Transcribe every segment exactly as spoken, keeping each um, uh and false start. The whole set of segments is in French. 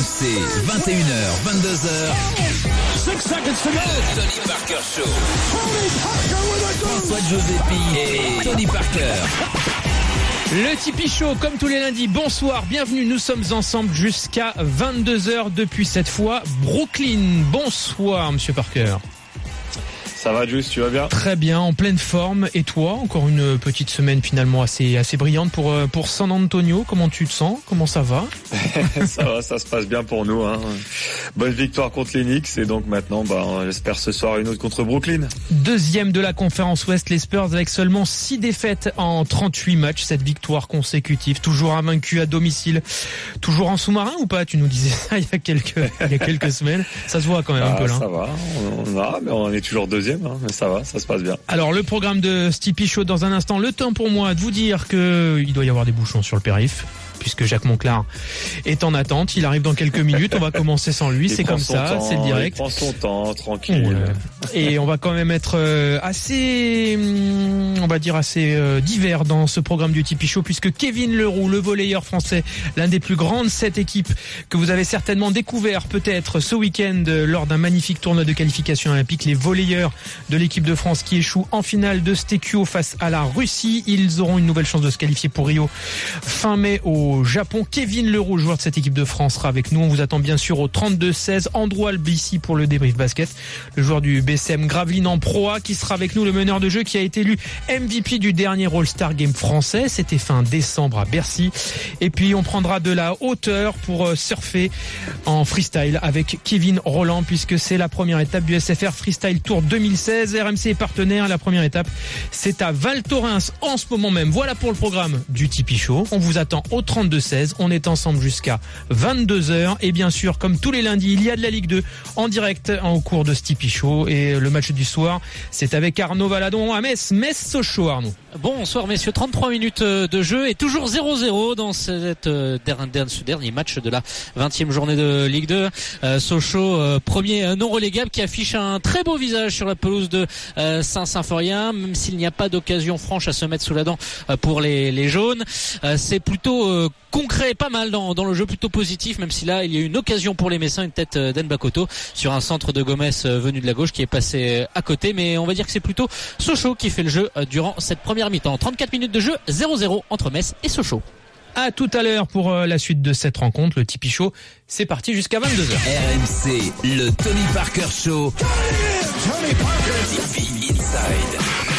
C, vingt et une heures, vingt-deux heures. Six seconds to go. Le Tony Parker Show. Tony Parker with a goal. François Giuseppi et Tony Parker. Le Tipeee Show, comme tous les lundis, bonsoir, bienvenue, nous sommes ensemble jusqu'à vingt-deux heures depuis cette fois Brooklyn. Bonsoir Monsieur Parker. Ça va Juice, tu vas bien? Très bien, en pleine forme. Et toi, encore une petite semaine finalement assez assez brillante pour pour San Antonio. Comment tu te sens? Comment ça va? Ça va, ça se passe bien pour nous. Hein. Bonne victoire contre les Knicks et donc maintenant, bah, j'espère ce soir une autre contre Brooklyn. Deuxième de la conférence Ouest, les Spurs avec seulement six défaites en trente-huit matchs. Cette victoire consécutive, toujours invaincu à domicile, toujours en sous-marin ou pas? Tu nous disais ça il y a quelques il y a quelques semaines. Ça se voit quand même ah, un peu là. Ça va, on a, mais on est toujours deuxième. Hein, mais ça va, ça se passe bien. Alors le programme de Tipeee Show dans un instant. Le temps pour moi de vous dire que il doit y avoir des bouchons sur le périph', puisque Jacques Monclar est en attente. Il arrive dans quelques minutes. On va commencer sans lui. Il c'est comme ça, temps, c'est le direct. Il prend son temps, tranquille. Ouais. Et on va quand même être assez, on va dire assez divers dans ce programme du Tipeee Show, puisque Kevin Leroux, le volleyeur français, l'un des plus grands de cette équipe que vous avez certainement découvert peut-être ce week-end lors d'un magnifique tournoi de qualification olympique, les volleyeurs de l'équipe de France qui échouent en finale de Stekio face à la Russie. Ils auront une nouvelle chance de se qualifier pour Rio fin mai au Japon. Kevin Leroux, joueur de cette équipe de France, sera avec nous. On vous attend bien sûr au trente-deux seize. Andrew Albissi pour le débrief basket, le joueur du B C M Gravelines en Pro A qui sera avec nous, le meneur de jeu qui a été élu M V P du dernier All-Star Game français. C'était fin décembre à Bercy. Et puis on prendra de la hauteur pour surfer en freestyle avec Kevin Rolland, puisque c'est la première étape du S F R Freestyle Tour deux mille seize. R M C est partenaire. La première étape, c'est à Val Thorens en ce moment même. Voilà pour le programme du Tipeee Show. On vous attend au trente-deux seize. On est ensemble jusqu'à vingt-deux heures. Et bien sûr, comme tous les lundis, il y a de la Ligue deux en direct au cours de ce Tipeee Show. Et le match du soir, c'est avec Arnaud Valadon à Metz. Metz-Sochaux, Arnaud. Bonsoir messieurs, trente-trois minutes de jeu et toujours zéro zéro dans cette, euh, ce dernier match de la vingtième journée de Ligue deux. Euh, Sochaux, euh, premier non relégable, qui affiche un très beau visage sur la pelouse de euh, Saint-Symphorien, même s'il n'y a pas d'occasion franche à se mettre sous la dent euh, pour les, les jaunes. Euh, c'est plutôt euh, concret, pas mal dans, dans le jeu, plutôt positif, même si là il y a eu une occasion pour les Messins, une tête d'Enbakoto sur un centre de Gomez euh, venu de la gauche qui est passé à côté, mais on va dire que c'est plutôt Sochaux qui fait le jeu euh, durant cette première mi-temps. trente-quatre minutes de jeu, zéro zéro entre Metz et Sochaux. À tout à l'heure pour la suite de cette rencontre, le Tipeee Show. C'est parti jusqu'à vingt-deux heures. R M C, le Tony Parker Show. Tony Parker. Tipeee Inside.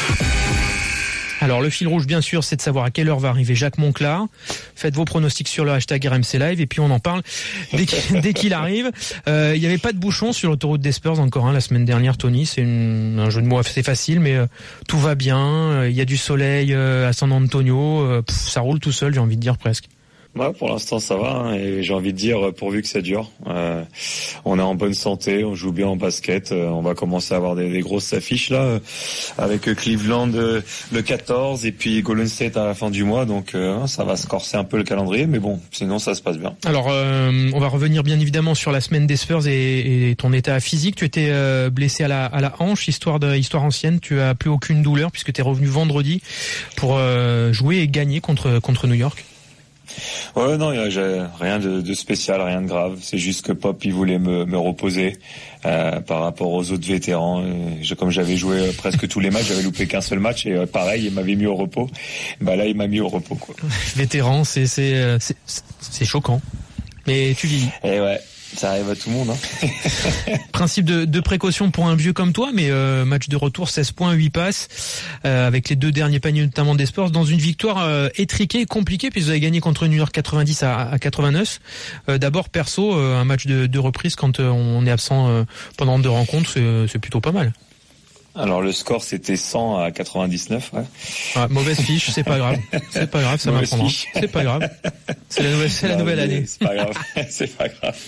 Alors le fil rouge bien sûr, c'est de savoir à quelle heure va arriver Jacques Monclar. Faites vos pronostics sur le hashtag R M C Live et puis on en parle dès qu'il, dès qu'il arrive. Euh, il n'y avait pas de bouchon sur l'autoroute des Spurs encore hein, la semaine dernière, Tony. C'est une, un jeu de mots assez facile, mais euh, tout va bien. Il y a du soleil euh, à San Antonio. Euh, pff, ça roule tout seul, j'ai envie de dire presque. Ouais, pour l'instant ça va hein, et j'ai envie de dire pourvu que ça dure. Euh, on est en bonne santé, on joue bien en basket, euh, on va commencer à avoir des, des grosses affiches là euh, avec Cleveland euh, le quatorze et puis Golden State à la fin du mois, donc euh, ça va se corser un peu le calendrier, mais bon, sinon ça se passe bien. Alors euh, on va revenir bien évidemment sur la semaine des Spurs et, et ton état physique. Tu étais euh, blessé à la, à la hanche, histoire de histoire ancienne. Tu as plus aucune douleur puisque tu es revenu vendredi pour euh, jouer et gagner contre contre New York. Ouais, non, j'ai rien de, de spécial, rien de grave. C'est juste que Pop, il voulait me, me reposer euh, par rapport aux autres vétérans. Je, comme j'avais joué presque tous les matchs, j'avais loupé qu'un seul match et euh, pareil, il m'avait mis au repos. Bah là, il m'a mis au repos, quoi. Vétéran, c'est c'est c'est, c'est choquant. Mais tu vis. Et ouais. Ça arrive à tout le monde. Hein. Principe de, de précaution pour un vieux comme toi, mais euh, match de retour, seize points, huit passes, euh, avec les deux derniers paniers notamment des Spurs, dans une victoire euh, étriquée, compliquée, puisque vous avez gagné contre New York quatre-vingt-dix à, à quatre-vingt-neuf. Euh, d'abord, perso, euh, un match de, de reprise quand euh, on est absent euh, pendant deux rencontres, c'est, c'est plutôt pas mal. Alors le score c'était cent à quatre-vingt-dix-neuf. Ouais. Ah, mauvaise fiche, c'est pas grave, c'est pas grave, ça mauvaise m'apprendra. Fiche. C'est pas grave, c'est la nouvelle, c'est la non, nouvelle année. C'est pas grave, c'est pas grave.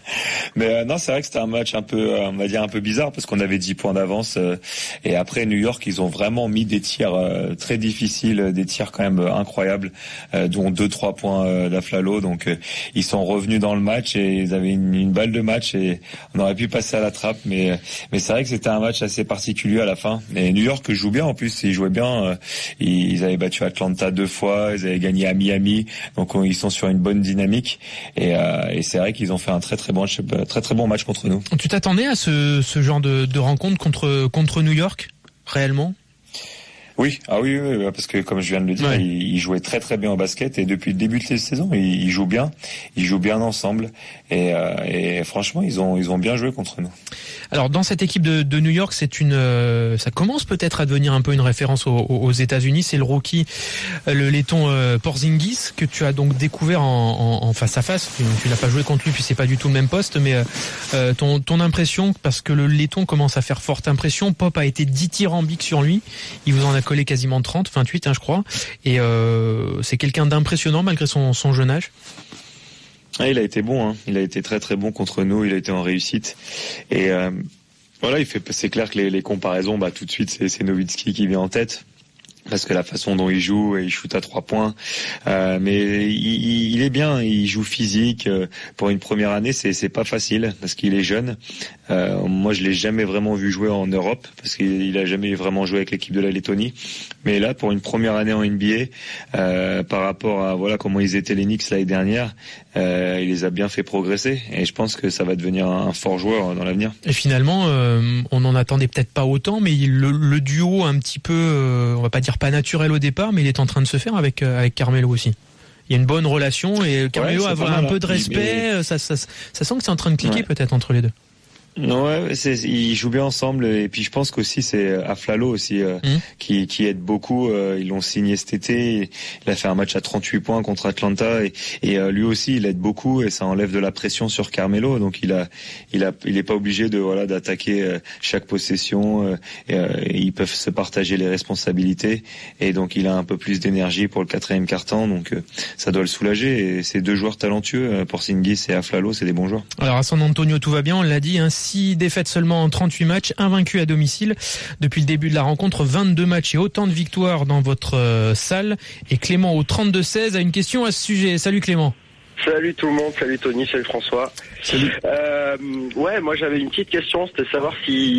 Mais euh, non, c'est vrai que c'était un match un peu, euh, on va dire un peu bizarre parce qu'on avait dix points d'avance euh, et après New York, ils ont vraiment mis des tirs euh, très difficiles, des tirs quand même euh, incroyables, euh, dont deux trois points euh, d'Aflalo. Donc euh, ils sont revenus dans le match et ils avaient une, une balle de match et on aurait pu passer à la trappe. Mais mais c'est vrai que c'était un match assez particulier à la fin. Et New York joue bien en plus, ils jouaient bien. Euh, ils avaient battu Atlanta deux fois, ils avaient gagné à Miami, donc ils sont sur une bonne dynamique. Et, euh, et c'est vrai qu'ils ont fait un très très bon très très bon match contre nous. Tu t'attendais à ce, ce genre de, de rencontre contre contre New York, réellement? Oui, ah oui, oui, oui, parce que comme je viens de le dire, ouais. il, il jouait très très bien au basket et depuis le début de la saison, il, il joue bien, ils jouent bien ensemble et, euh, et franchement, ils ont ils ont bien joué contre nous. Alors dans cette équipe de, de New York, c'est une, euh, ça commence peut-être à devenir un peu une référence aux, aux États-Unis. C'est le rookie, le laiton euh, Porzingis que tu as donc découvert en, en, en face à face. Tu, tu n'as pas joué contre lui, puis c'est pas du tout le même poste, mais euh, ton ton impression, parce que le laiton commence à faire forte impression. Pop a été dithyrambique sur lui. Il vous en a collé quasiment trente, vingt-huit, hein, je crois. Et euh, c'est quelqu'un d'impressionnant malgré son, son jeune âge. Ah, il a été bon, hein. Il a été très très bon contre nous. Il a été en réussite. Et euh, voilà, il fait. C'est clair que les, les comparaisons, bah tout de suite, c'est, c'est Nowitzki qui vient en tête. Parce que la façon dont il joue, il shoot à trois points, euh, mais il, il est bien, il joue physique. Pour une première année, c'est c'est pas facile parce qu'il est jeune. Euh, moi, je l'ai jamais vraiment vu jouer en Europe parce qu'il il a jamais vraiment joué avec l'équipe de la Lettonie. Mais là, pour une première année en N B A, euh, par rapport à voilà comment ils étaient les Knicks l'année dernière, euh, il les a bien fait progresser. Et je pense que ça va devenir un, un fort joueur dans l'avenir. Et finalement, euh, on n'en attendait peut-être pas autant, mais le, le duo un petit peu, euh, on va pas dire pas naturel au départ, mais il est en train de se faire avec euh, avec Carmelo aussi. Il y a une bonne relation et Carmelo ouais, a un mal, peu de respect. Mais... Ça, ça, ça sent que c'est en train de cliquer ouais. peut-être entre les deux. Ouais, c'est, ils jouent bien ensemble et puis je pense qu'aussi c'est Aflalo aussi euh, mmh. qui qui aide beaucoup. Euh, ils l'ont signé cet été. Il a fait un match à trente-huit points contre Atlanta et, et euh, lui aussi il aide beaucoup et ça enlève de la pression sur Carmelo. Donc il a il a il est pas obligé de voilà d'attaquer euh, chaque possession. Euh, et, euh, et ils peuvent se partager les responsabilités et donc il a un peu plus d'énergie pour le quatrième quart-temps. Donc euh, ça doit le soulager. Et ces deux joueurs talentueux, euh, Porzingis et Aflalo, c'est des bons joueurs. Alors à San Antonio tout va bien, on l'a dit. Hein, six défaites seulement en trente-huit matchs, invaincu à domicile depuis le début de la rencontre, vingt-deux matchs et autant de victoires dans votre euh, salle. Et Clément au trente-deux seize a une question à ce sujet. Salut Clément. Salut tout le monde, salut Tony, salut François. Salut. Euh, ouais, moi j'avais une petite question, c'était de savoir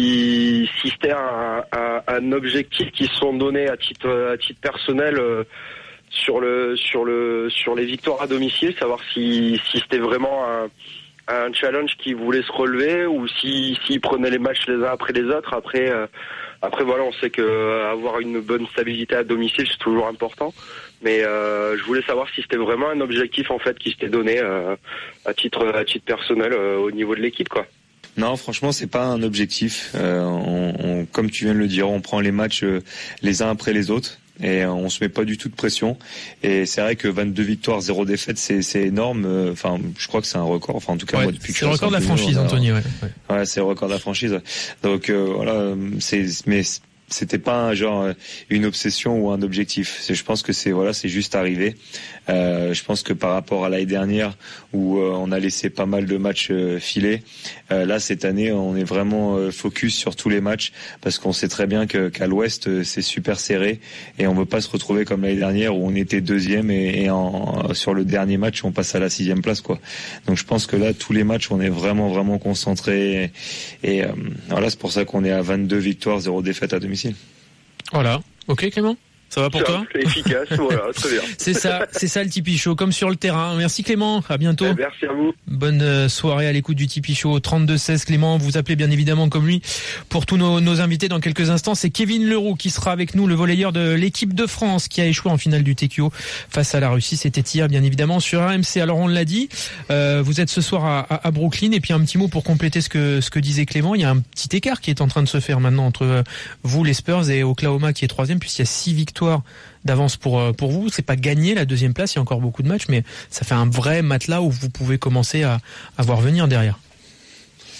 si, si c'était un, un, un objectif qui se sont donnés à titre, à titre personnel euh, sur le sur le sur les victoires à domicile, savoir si si c'était vraiment un un challenge qui voulait se relever ou si s'ils prenaient les matchs les uns après les autres. Après euh, après voilà, on sait que euh, avoir une bonne stabilité à domicile c'est toujours important, mais euh, je voulais savoir si c'était vraiment un objectif en fait qui s'était donné euh, à titre à titre personnel euh, au niveau de l'équipe quoi. Non, franchement, c'est pas un objectif. Euh, on, on, comme tu viens de le dire, on prend les matchs euh, les uns après les autres. Et on se met pas du tout de pression. Et c'est vrai que vingt-deux victoires, zéro défaite, c'est, c'est énorme. Enfin, je crois que c'est un record. Enfin, en tout cas, ouais, moi, depuis que c'est le record de la franchise, Anthony. Ouais, ouais. ouais, c'est le record de la franchise. Donc euh, voilà, c'est mais c'était pas un genre une obsession ou un objectif. C'est, je pense que c'est voilà, c'est juste arrivé. Euh, je pense que par rapport à l'année dernière où euh, on a laissé pas mal de matchs euh, filer, euh, là cette année on est vraiment euh, focus sur tous les matchs parce qu'on sait très bien que qu'à l'Ouest euh, c'est super serré et on veut pas se retrouver comme l'année dernière où on était deuxième et, et en, sur le dernier match on passe à la sixième place quoi. Donc je pense que là tous les matchs on est vraiment vraiment concentrés et, et euh, voilà c'est pour ça qu'on est à vingt-deux victoires, zéro défaite à domicile. Voilà, ok Clément. Ça va pour toi ? Efficace, voilà, très bien. C'est ça, c'est ça le Tipeee Show, comme sur le terrain. Merci Clément, à bientôt. Eh, merci à vous. Bonne soirée à l'écoute du Tipeee Show trente-deux seize. Clément, vous appelez bien évidemment comme lui pour tous nos, nos invités dans quelques instants. C'est Kevin Leroux qui sera avec nous, le volleyeur de l'équipe de France qui a échoué en finale du T Q O face à la Russie. C'était hier bien évidemment sur R M C. Alors on l'a dit, euh, vous êtes ce soir à, à, à Brooklyn et puis un petit mot pour compléter ce que ce que disait Clément. Il y a un petit écart qui est en train de se faire maintenant entre vous les Spurs et Oklahoma qui est troisième puisqu'il y a six victoires d'avance pour pour vous. C'est pas gagné la deuxième place, il y a encore beaucoup de matchs, mais ça fait un vrai matelas où vous pouvez commencer à, à voir venir derrière.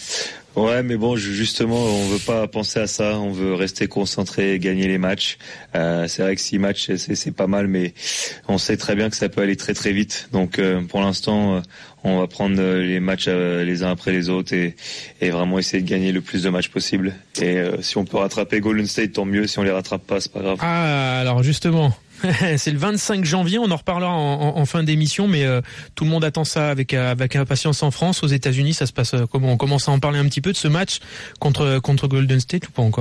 Ouais, mais bon, justement, on veut pas penser à ça. On veut rester concentré et gagner les matchs. Euh, c'est vrai que six matchs, c'est, c'est pas mal, mais on sait très bien que ça peut aller très très vite. Donc, euh, pour l'instant, euh, on va prendre les matchs euh, les uns après les autres et, et vraiment essayer de gagner le plus de matchs possible. Et euh, si on peut rattraper Golden State, tant mieux. Si on les rattrape pas, c'est pas grave. Ah, alors justement. C'est le vingt-cinq janvier, on en reparlera en, en, en fin d'émission, mais euh, tout le monde attend ça avec, avec impatience en France. Aux États-Unis, ça se passe euh, comment? On commence à en parler un petit peu de ce match contre, contre Golden State ou pas encore?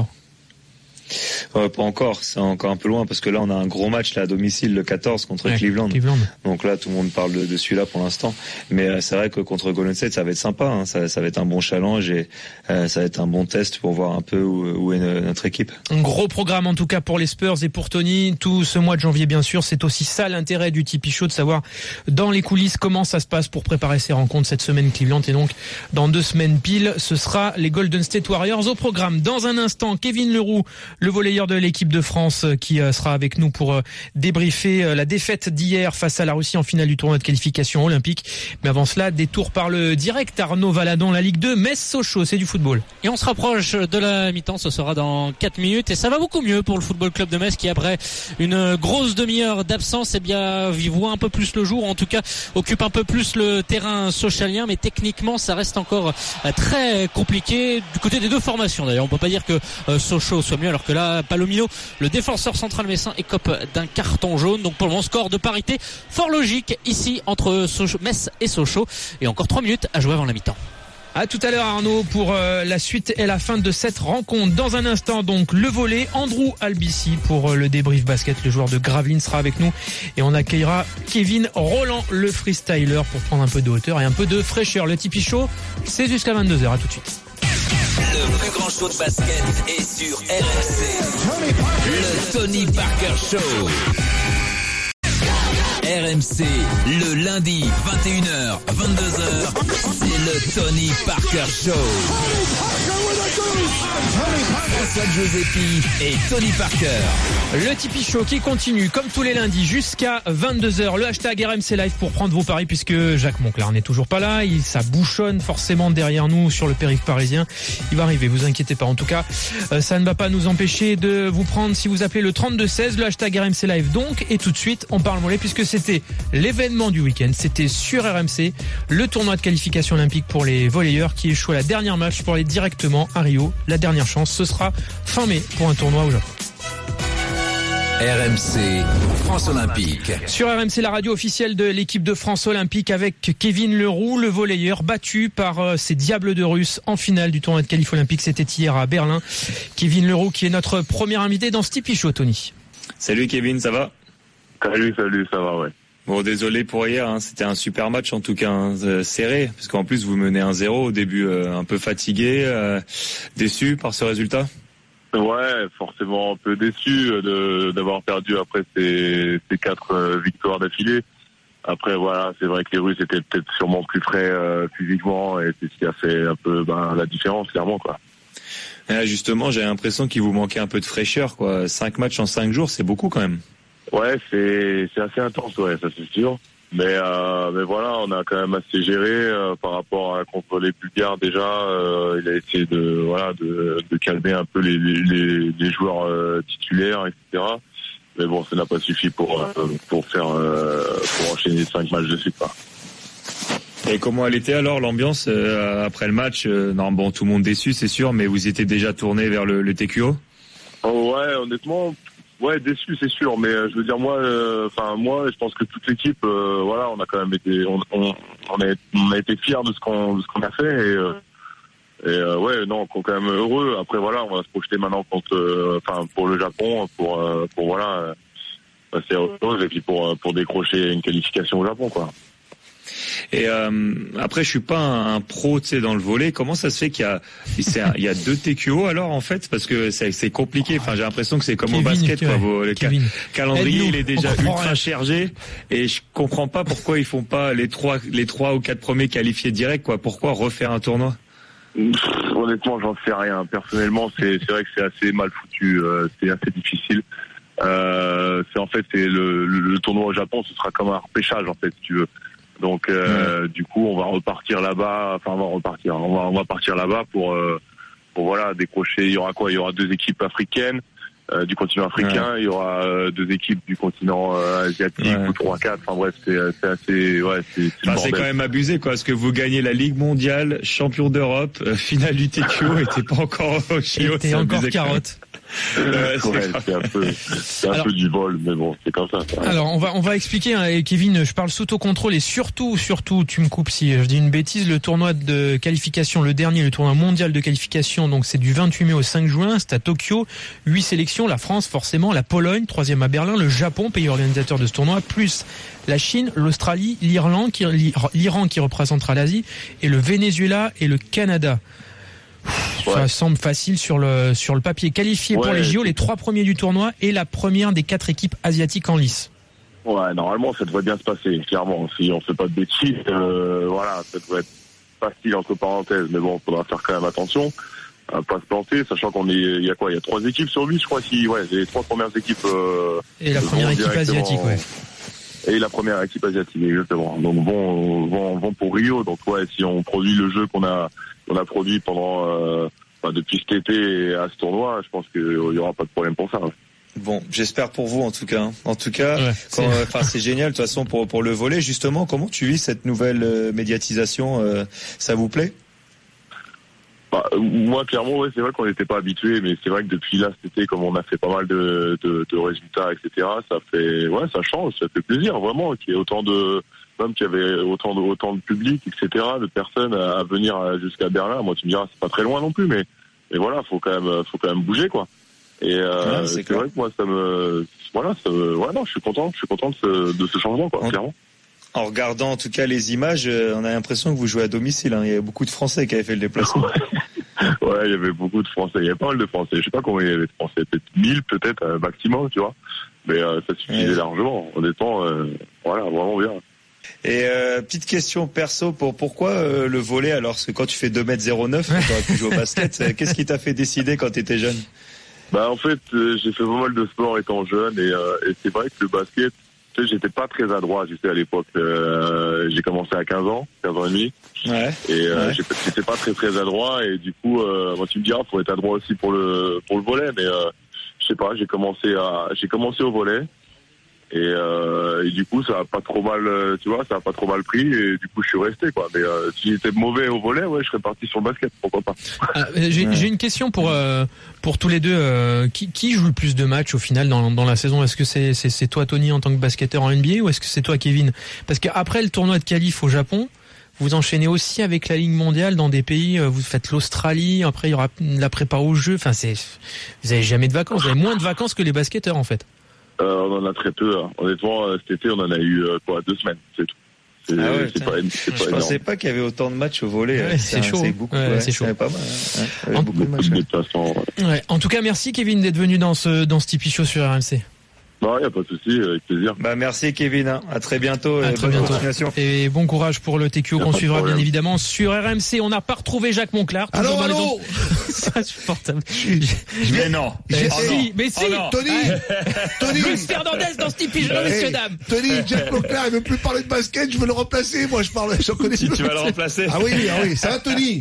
Ouais, pas encore, c'est encore un peu loin parce que là on a un gros match là à domicile le quatorze contre ouais, Cleveland. Cleveland. Donc là tout le monde parle de, de celui-là pour l'instant, mais euh, c'est vrai que contre Golden State ça va être sympa, hein. ça, ça va être un bon challenge et euh, ça va être un bon test pour voir un peu où, où est notre équipe. Un gros programme en tout cas pour les Spurs et pour Tony tout ce mois de janvier bien sûr. C'est aussi ça l'intérêt du Tipeee Show, de savoir dans les coulisses comment ça se passe pour préparer ces rencontres cette semaine Cleveland, et donc dans deux semaines pile ce sera les Golden State Warriors au programme. Dans un instant, Kevin Leroux, le volleyeur de l'équipe de France, qui sera avec nous pour débriefer la défaite d'hier face à la Russie en finale du tournoi de qualification olympique. Mais avant cela, détour par le direct. Arnaud Valadon, la Ligue deux, Metz-Sochaux, c'est du football. Et on se rapproche de la mi-temps, ce sera dans quatre minutes et ça va beaucoup mieux pour le Football Club de Metz qui, après une grosse demi-heure d'absence, eh bien, voit un peu plus le jour, en tout cas occupe un peu plus le terrain socialien, mais techniquement ça reste encore très compliqué du côté des deux formations. D'ailleurs, on peut pas dire que Sochaux soit mieux, alors que là, Palomino, le défenseur central messin, écope d'un carton jaune. Donc pour le moment, score de parité fort logique ici entre Sochaux, Metz et Sochaux, et encore trois minutes à jouer avant la mi-temps. À tout à l'heure Arnaud pour euh, la suite et la fin de cette rencontre. Dans un instant donc le volley, Andrew Albici pour euh, le débrief basket. Le joueur de Gravelines sera avec nous et on accueillera Kevin Roland, le freestyler, pour prendre un peu de hauteur et un peu de fraîcheur. Le Tipeee Show, c'est jusqu'à vingt-deux heures. À tout de suite. Le plus grand show de basket est sur R M C. Le Tony Parker Show. R M C, le lundi, vingt et une heures, vingt-deux heures, c'est le Tony Parker Show. François Giuseppi et Tony Parker. Le Tipeee Show qui continue comme tous les lundis jusqu'à vingt-deux heures. Le hashtag R M C Live pour prendre vos paris, puisque Jacques Monclar n'est toujours pas là. Il, ça bouchonne forcément derrière nous sur le périph' parisien. Il va arriver, vous inquiétez pas. En tout cas, euh, ça ne va pas nous empêcher de vous prendre si vous appelez le trente-deux seize, le hashtag R M C Live donc. Et tout de suite, on parle mollet puisque c'était l'événement du week-end. C'était sur R M C, le tournoi de qualification olympique pour les volleyeurs qui échoue à la dernière match pour aller directement à Rio. La dernière chance, ce sera fin mai pour un tournoi au Japon. R M C, France Olympique. Sur R M C, la radio officielle de l'équipe de France Olympique, avec Kevin Leroux, le volleyeur battu par euh, ces Diables de Russe en finale du tournoi de qualif olympique. C'était hier à Berlin. Kevin Leroux qui est notre premier invité dans ce Tipeee Show, Tony. Salut Kevin, ça va? Salut, salut, ça va, ouais. Bon, désolé pour hier, hein. C'était un super match en tout cas, hein, euh, serré, parce qu'en plus vous menez un zéro au début, euh, un peu fatigué, euh, déçu par ce résultat. Ouais, forcément un peu déçu de d'avoir perdu après ces, ces quatre euh, victoires d'affilée. Après voilà, c'est vrai que les Russes étaient peut-être sûrement plus frais euh, physiquement et c'est ce qui a fait un peu ben, la différence clairement quoi. Et justement, j'ai l'impression qu'il vous manquait un peu de fraîcheur quoi. Cinq matchs en cinq jours, c'est beaucoup quand même. Ouais, c'est c'est assez intense, ouais, ça c'est sûr. Mais euh, mais voilà, on a quand même assez géré euh, par rapport à contre les Bulgares déjà. Euh, il a essayé de voilà de, de calmer un peu les les, les joueurs euh, titulaires, et cetera. Mais bon, ça n'a pas suffi pour euh, pour faire euh, pour enchaîner cinq matchs de suite, quoi. Et comment elle était alors l'ambiance euh, après le match? euh, Non, bon, tout le monde déçu, c'est sûr, mais vous étiez déjà tourné vers le, le T Q O? Oh, ouais, honnêtement. Ouais, déçu, c'est sûr, mais euh, je veux dire moi, enfin euh, moi, je pense que toute l'équipe, euh, voilà, on a quand même été, on, on, on, a, on a été fiers de ce qu'on, de ce qu'on a fait et, euh, et euh, ouais, non, qu'on quand même heureux. Après voilà, on va se projeter maintenant contre, enfin euh, pour le Japon, pour, euh, pour voilà, passer à autre chose et puis pour pour décrocher une qualification au Japon, quoi. Et euh, après, je suis pas un, un pro, tu sais, dans le volley. Comment ça se fait qu'il y a, un, il y a deux T Q O alors en fait, parce que c'est, c'est compliqué. Enfin, j'ai l'impression que c'est comme Kevin, au basket, quoi. Vos, le ca- calendrier, il est déjà ultra chargé, et je comprends pas pourquoi ils font pas les trois, les trois ou quatre premiers qualifiés direct, quoi. Pourquoi refaire un tournoi? Pff, honnêtement, j'en sais rien. Personnellement, c'est, c'est vrai que c'est assez mal foutu. Euh, c'est assez difficile. Euh, c'est en fait, c'est le, le, le tournoi au Japon, ce sera comme un repêchage en fait, si tu veux. Donc euh, mmh. du coup, on va repartir là-bas. Enfin, on va repartir. On va on va partir là-bas pour euh, pour voilà décrocher. Il y aura quoi? Il y aura deux équipes africaines euh, du continent africain. Ouais. Il y aura euh, deux équipes du continent euh, asiatique ouais. ou trois quatre. Enfin bref, c'est c'est assez ouais. C'est c'est, enfin, c'est quand même abusé quoi, parce que vous gagnez la Ligue mondiale, champion d'Europe, euh, finale du T Q O, et t'es pas encore au J O. T'es encore carotte. Euh, c'est, ouais, c'est un peu, c'est un alors, peu du vol, mais bon, c'est comme ça. Ouais. Alors, on va, on va expliquer, hein, Kevin, je parle sous ton contrôle et surtout, surtout, tu me coupes si je dis une bêtise, le tournoi de qualification, le dernier, le tournoi mondial de qualification, donc c'est du vingt-huit mai au cinq juin, c'est à Tokyo, huit sélections, la France, forcément, la Pologne, troisième à Berlin, le Japon, pays organisateur de ce tournoi, plus la Chine, l'Australie, l'Irlande, qui, l'Iran qui représentera l'Asie, et le Venezuela et le Canada. Ouais. Ça semble facile sur le sur le papier. Qualifié ouais. pour les J O, les trois premiers du tournoi et la première des quatre équipes asiatiques en lice. Ouais, normalement ça devrait bien se passer. Clairement, si on fait pas de bêtises, euh, voilà, ça devrait être facile entre parenthèses. Mais bon, faudra faire quand même attention à pas se planter, sachant qu'on est, il y a quoi, il y a trois équipes sur huit, je crois. Si, ouais, les trois premières équipes. Euh, et la première équipe asiatique, ouais. Et la première équipe asiatique, exactement. Donc bon, vont vont pour Rio. Donc ouais, si on produit le jeu qu'on a on a produit pendant euh, enfin, depuis cet été à ce tournoi, je pense qu'il y aura pas de problème pour ça. Hein. Bon, j'espère pour vous en tout cas. En tout cas, ouais, quand, c'est... Enfin, c'est génial de toute façon pour pour le volley. Justement, comment tu vis cette nouvelle euh, médiatisation euh, ça vous plaît? Bah, moi, clairement, ouais, c'est vrai qu'on n'était pas habitué, mais c'est vrai que depuis là, cet été, comme on a fait pas mal de, de, de résultats, et cetera, ça fait, ouais, ça change, ça fait plaisir, vraiment, qu'il y ait autant de, même qu'il y avait autant de, autant de public, et cetera, de personnes à, à venir jusqu'à Berlin. Moi, tu me diras, c'est pas très loin non plus, mais, mais voilà, faut quand même, faut quand même bouger, quoi. Et, euh, ouais, c'est, c'est vrai que moi, ça me, voilà, ça me, ouais, non, je suis content, je suis content de ce, de ce changement, quoi, en, clairement. En regardant, en tout cas, les images, on a l'impression que vous jouez à domicile, hein. Il y a beaucoup de Français qui avaient fait le déplacement. Ouais, il y avait beaucoup de Français. Il y avait pas mal de Français. Je sais pas combien il y avait de Français. Peut-être mille, peut-être, euh, maximum, tu vois. Mais euh, ça suffisait ouais. largement. Honnêtement, euh, voilà, vraiment bien. Et euh, petite question perso, pour pourquoi euh, le volley alors? Parce que quand tu fais deux mètres zéro neuf, tu aurais pu jouer au basket. Qu'est-ce qui t'a fait décider quand tu étais jeune? Bah en fait, euh, j'ai fait pas mal de sport étant jeune et, euh, et c'est vrai que le basket, tu sais, j'étais pas très adroit, tu sais, à l'époque. Euh, j'ai commencé à quinze ans, quinze ans et demi. Ouais. Et euh, ouais. j'étais pas très très adroit et du coup, euh, moi tu me diras, faut être adroit aussi pour le pour le volley, mais euh, je sais pas, j'ai commencé à j'ai commencé au volley et, euh, et du coup ça a pas trop mal, tu vois, ça a pas trop mal pris et du coup je suis resté quoi. Mais euh, si j'étais mauvais au volley, ouais, je serais parti sur le basket, pourquoi pas. Ah, j'ai, ouais. j'ai une question pour euh, pour tous les deux. Euh, qui, qui joue le plus de matchs au final dans dans la saison? Est-ce que c'est c'est c'est toi Tony en tant que basketteur en N B A ou est-ce que c'est toi Kevin? Parce qu'après le tournoi de qualif au Japon, vous enchaînez aussi avec la Ligue mondiale dans des pays, vous faites l'Australie, après il y aura la prépa au jeu, enfin c'est, vous avez jamais de vacances, vous avez moins de vacances que les basketteurs en fait. Euh, on en a très peu, hein. Honnêtement, cet été on en a eu euh, quoi, deux semaines, c'est tout. C'est, ah ouais, c'est pas, c'est pas je énorme. pensais pas qu'il y avait autant de matchs au volley. Ouais, c'est, c'est chaud. C'est beaucoup, ouais, ouais, c'est chaud. C'est pas mal. Hein. En, beaucoup de matchs, ouais. Ouais. En tout cas, merci Kevin d'être venu dans ce dans ce Tipeee Show sur R M C. Non, il n'y a pas de souci, avec plaisir. Bah, merci Kevin, hein. À très bientôt. À très bientôt. Et bon courage pour le T Q O qu'on suivra bien évidemment sur R M C. On n'a pas retrouvé Jacques Monclar. Allô, allô. C'est insupportable. Mais non. Mais si, mais si. Oh Tony, Tony. Luis Fernandez dans ce Tipeee Show, messieurs dames. Tony, Jacques Monclar, il veut plus parler de basket, je veux le remplacer. Moi, je parle, j'en connais. Si tu vas le remplacer. Ah oui, ah oui, ça va Tony.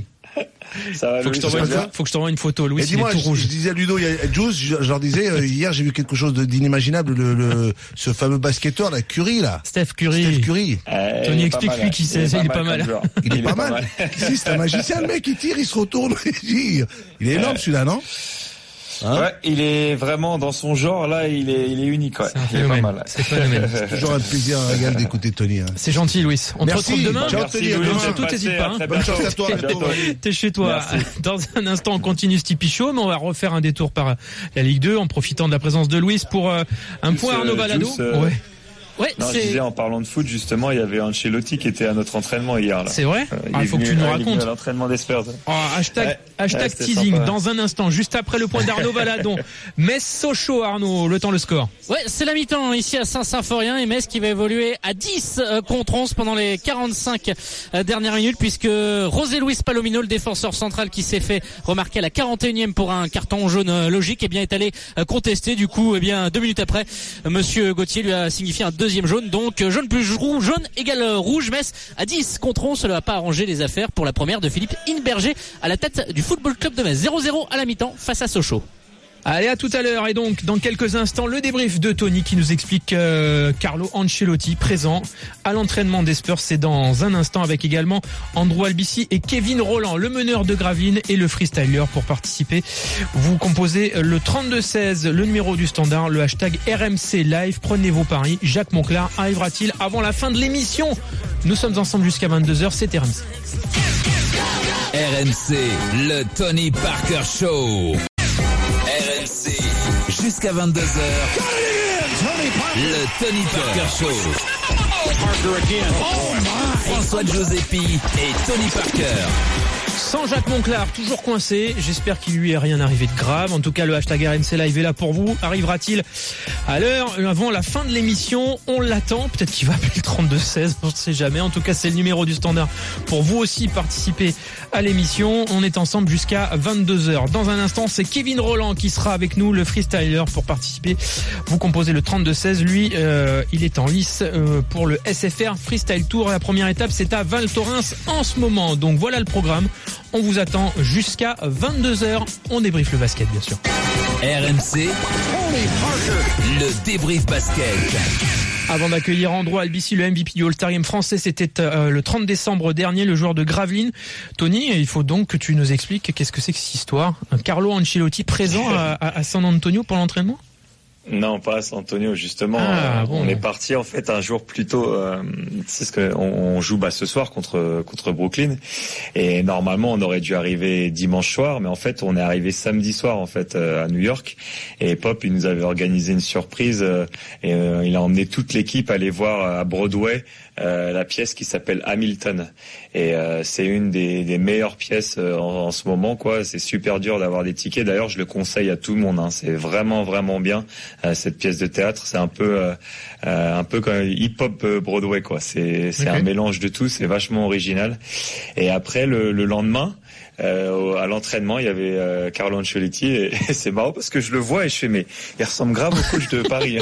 Ça va, faut, Louis, que une fois, faut que je t'envoie une photo, Louis. Et dis-moi, il est tout rouge. Je, je disais à Ludo, il y a Jules, je, je leur disais, euh, hier, j'ai vu quelque chose de, d'inimaginable, le, le, ce fameux basketteur, la Curry, là. Steph Curry. Steph Curry. Euh, Tony, explique-lui qui c'est, il est pas mal. Il est pas mal. Si, c'est un magicien, le mec, il tire, il se retourne, il est énorme, celui-là, non? Hein ouais, il est vraiment dans son genre là, il est, il est unique. Ouais. C'est, il est pas mal. C'est phénoménal. C'est toujours un plaisir, un régal d'écouter Tony. Hein. C'est gentil, Louis. On Merci. te retrouve demain. Ciao, Tony. Demain. Surtout, t'hésites pas. Hein. Bonne chance à toi. T'es chez toi. Merci. Dans un instant, on continue ce Tipeee Show, mais on va refaire un détour par la Ligue deux en profitant de la présence de Louis pour euh, un Just, point Arnaud euh, Balado. Just, euh... Ouais. Ouais, non, c'est... je disais en parlant de foot justement, il y avait Ancelotti qui était à notre entraînement hier. Là. C'est vrai. Euh, ah, il faut venu, que tu nous racontes. Il est à l'entraînement des Spurs. Oh, hashtag, ouais, hashtag ouais, teasing sympa. Dans un instant, juste après le point d'Arnaud Valadon. Metz-Sochaux, Arnaud, le temps, le score. Ouais, c'est la mi-temps ici à Saint-Symphorien et Metz qui va évoluer à dix contre onze pendant les quarante-cinq dernières minutes puisque José Luis Palomino, le défenseur central qui s'est fait remarquer à la quarante et unième pour un carton jaune logique, eh bien est allé contester. Du coup, eh bien deux minutes après, Monsieur Gauthier lui a signifié un deuxième deuxième jaune, donc jaune plus rouge, jaune égale rouge. Metz à dix contre onze, cela va pas arranger les affaires pour la première de Philippe Inberger à la tête du Football Club de Metz. zéro zéro à la mi-temps face à Sochaux. Allez, à tout à l'heure. Et donc, dans quelques instants, le débrief de Tony qui nous explique euh, Carlo Ancelotti présent à l'entraînement des Spurs. C'est dans un instant avec également Andrew Albici et Kevin Rolland, le meneur de Gravelines et le freestyler. Pour participer, vous composez le trente-deux seize, le numéro du standard, le hashtag R M C Live. Prenez vos paris. Jacques Monclar arrivera-t-il avant la fin de l'émission? Nous sommes ensemble jusqu'à vingt-deux heures. C'est R M C. R M C, le Tony Parker Show. Jusqu'à vingt-deux heures, le Tony Parker Show. François Giuseppi et Tony Parker. Sans Jacques Monclar, toujours coincé. J'espère qu'il lui est rien arrivé de grave. En tout cas, le hashtag R M C Live est là pour vous. Arrivera-t-il à l'heure avant la fin de l'émission? On l'attend. Peut-être qu'il va appeler le trente-deux seize. On ne sait jamais. En tout cas, c'est le numéro du standard pour vous aussi participer à l'émission. On est ensemble jusqu'à vingt-deux heures. Dans un instant, c'est Kevin Rolland qui sera avec nous, le freestyler, pour participer. Vous composez le trente-deux seize. Lui, euh, il est en lice euh, pour le S F R Freestyle Tour. La première étape, c'est à Val Thorens en ce moment. Donc voilà le programme. On vous attend jusqu'à vingt-deux heures. On débriefe le basket, bien sûr. R M C, le débrief basket. Avant d'accueillir Andrew Albici, le M V P du All-Star Game français, c'était euh, le trente décembre dernier, le joueur de Gravelines. Tony, il faut donc que tu nous expliques qu'est-ce que c'est que cette histoire. Carlo Ancelotti présent à, à, à San Antonio pour l'entraînement? Non, pas à San Antonio, justement. Ah, euh, bon. On est parti en fait un jour plus tôt. Euh, c'est ce que on, on joue bah, ce soir contre contre Brooklyn. Et normalement, on aurait dû arriver dimanche soir, mais en fait, on est arrivé samedi soir en fait euh, à New York. Et Pop, il nous avait organisé une surprise. Euh, et euh, il a emmené toute l'équipe aller voir à Broadway euh, la pièce qui s'appelle Hamilton. Et euh, c'est une des, des meilleures pièces euh, en, en ce moment, quoi. C'est super dur d'avoir des tickets. D'ailleurs, je le conseille à tout le monde. Hein. C'est vraiment vraiment bien. Euh, cette pièce de théâtre, c'est un peu euh, euh, un peu comme hip-hop Broadway, quoi. C'est c'est okay. Un mélange de tout, c'est vachement original. Et après le, le lendemain, euh, à l'entraînement, il y avait euh, Carlo Ancelotti et, et c'est marrant parce que je le vois et je fais mais il ressemble grave au coach de Paris.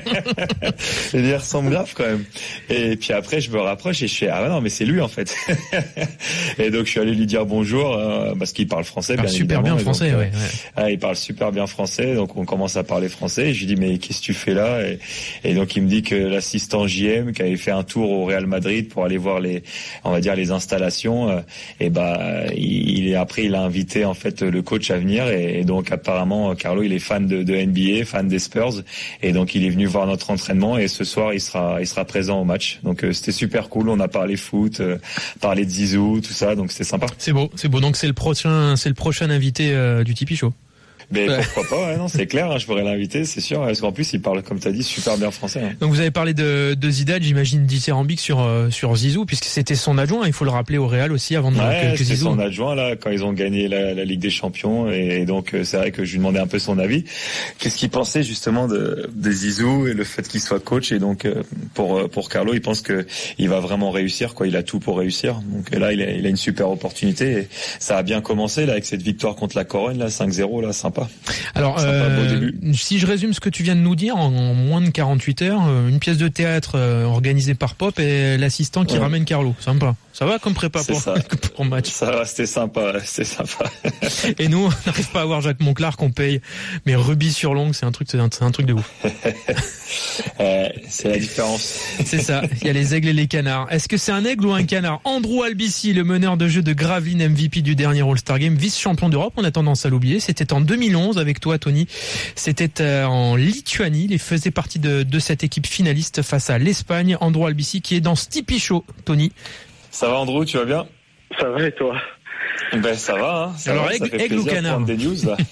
Et il ressemble grave quand même. Et puis après, je me rapproche et je fais ah non mais c'est lui en fait. Et donc je suis allé lui dire bonjour euh, parce qu'il parle français, bien super évidemment. Bien français, donc, ouais, ouais. Euh, il parle super bien français, donc on commence à parler français. Et je lui dis mais qu'est-ce que tu fais là? Et, et donc il me dit que l'assistant J M qui avait fait un tour au Real Madrid pour aller voir les, on va dire les installations, euh, et bah il, il est après il a invité en fait le coach à venir et, et donc apparemment Carlo il est fan de, de N B A, fan des Spurs et donc il est venu voir notre entraînement et ce soir il sera il sera présent au match. Donc euh, c'était super cool. On a parlé foot, euh, parlé de Zizou, tout ça, donc c'était sympa. C'est beau, c'est beau. Donc c'est le prochain c'est le prochain invité euh, du Tipeee Show. Mais ouais. Pourquoi pas, ouais, non, c'est clair, hein, je pourrais l'inviter, c'est sûr, parce qu'en plus il parle, comme tu as dit, super bien français. Hein. Donc vous avez parlé de, de Zidane, j'imagine dithyrambique sur euh, sur Zizou, puisque c'était son adjoint, il faut le rappeler au Real aussi avant de ouais, que, que Zizou. C'était son adjoint là quand ils ont gagné la, la Ligue des Champions, et, et donc c'est vrai que je lui demandais un peu son avis. Qu'est-ce qu'il pensait justement de, de Zizou et le fait qu'il soit coach, et donc pour pour Carlo, il pense que il va vraiment réussir, quoi, il a tout pour réussir. Donc là il a, il a une super opportunité, et ça a bien commencé là avec cette victoire contre la Corogne là, cinq zéro là, sympa. Alors Euh, si je résume ce que tu viens de nous dire en, en moins de quarante-huit heures, une pièce de théâtre euh, organisée par Pop et l'assistant qui ouais. ramène Carlo. Sympa. Ça va comme prépa pour, pour match. Ça va, c'était sympa, c'était sympa. Et nous, on n'arrive pas à voir Jacques Monclar qu'on paye, mais rubis sur l'ongle, c'est un truc, c'est un, c'est un truc de ouf. euh, c'est la différence. C'est ça. Il y a les aigles et les canards. Est-ce que c'est un aigle ou un canard? Andrew Albici, le meneur de jeu de Gravelines, M V P du dernier All-Star Game, vice-champion d'Europe. On a tendance à l'oublier. C'était en deux mille onze avec toi, Tony. C'était euh, en Lituanie. Il faisait partie de, de cette équipe finaliste face à l'Espagne. Andrew Albici qui est dans ce Tipeee Show. Tony. Ça va, Andrew, tu vas bien? Ça va, et toi? Ben ça va. Hein, ça Alors va, aigle, ça fait aigle ou canard? Des news là.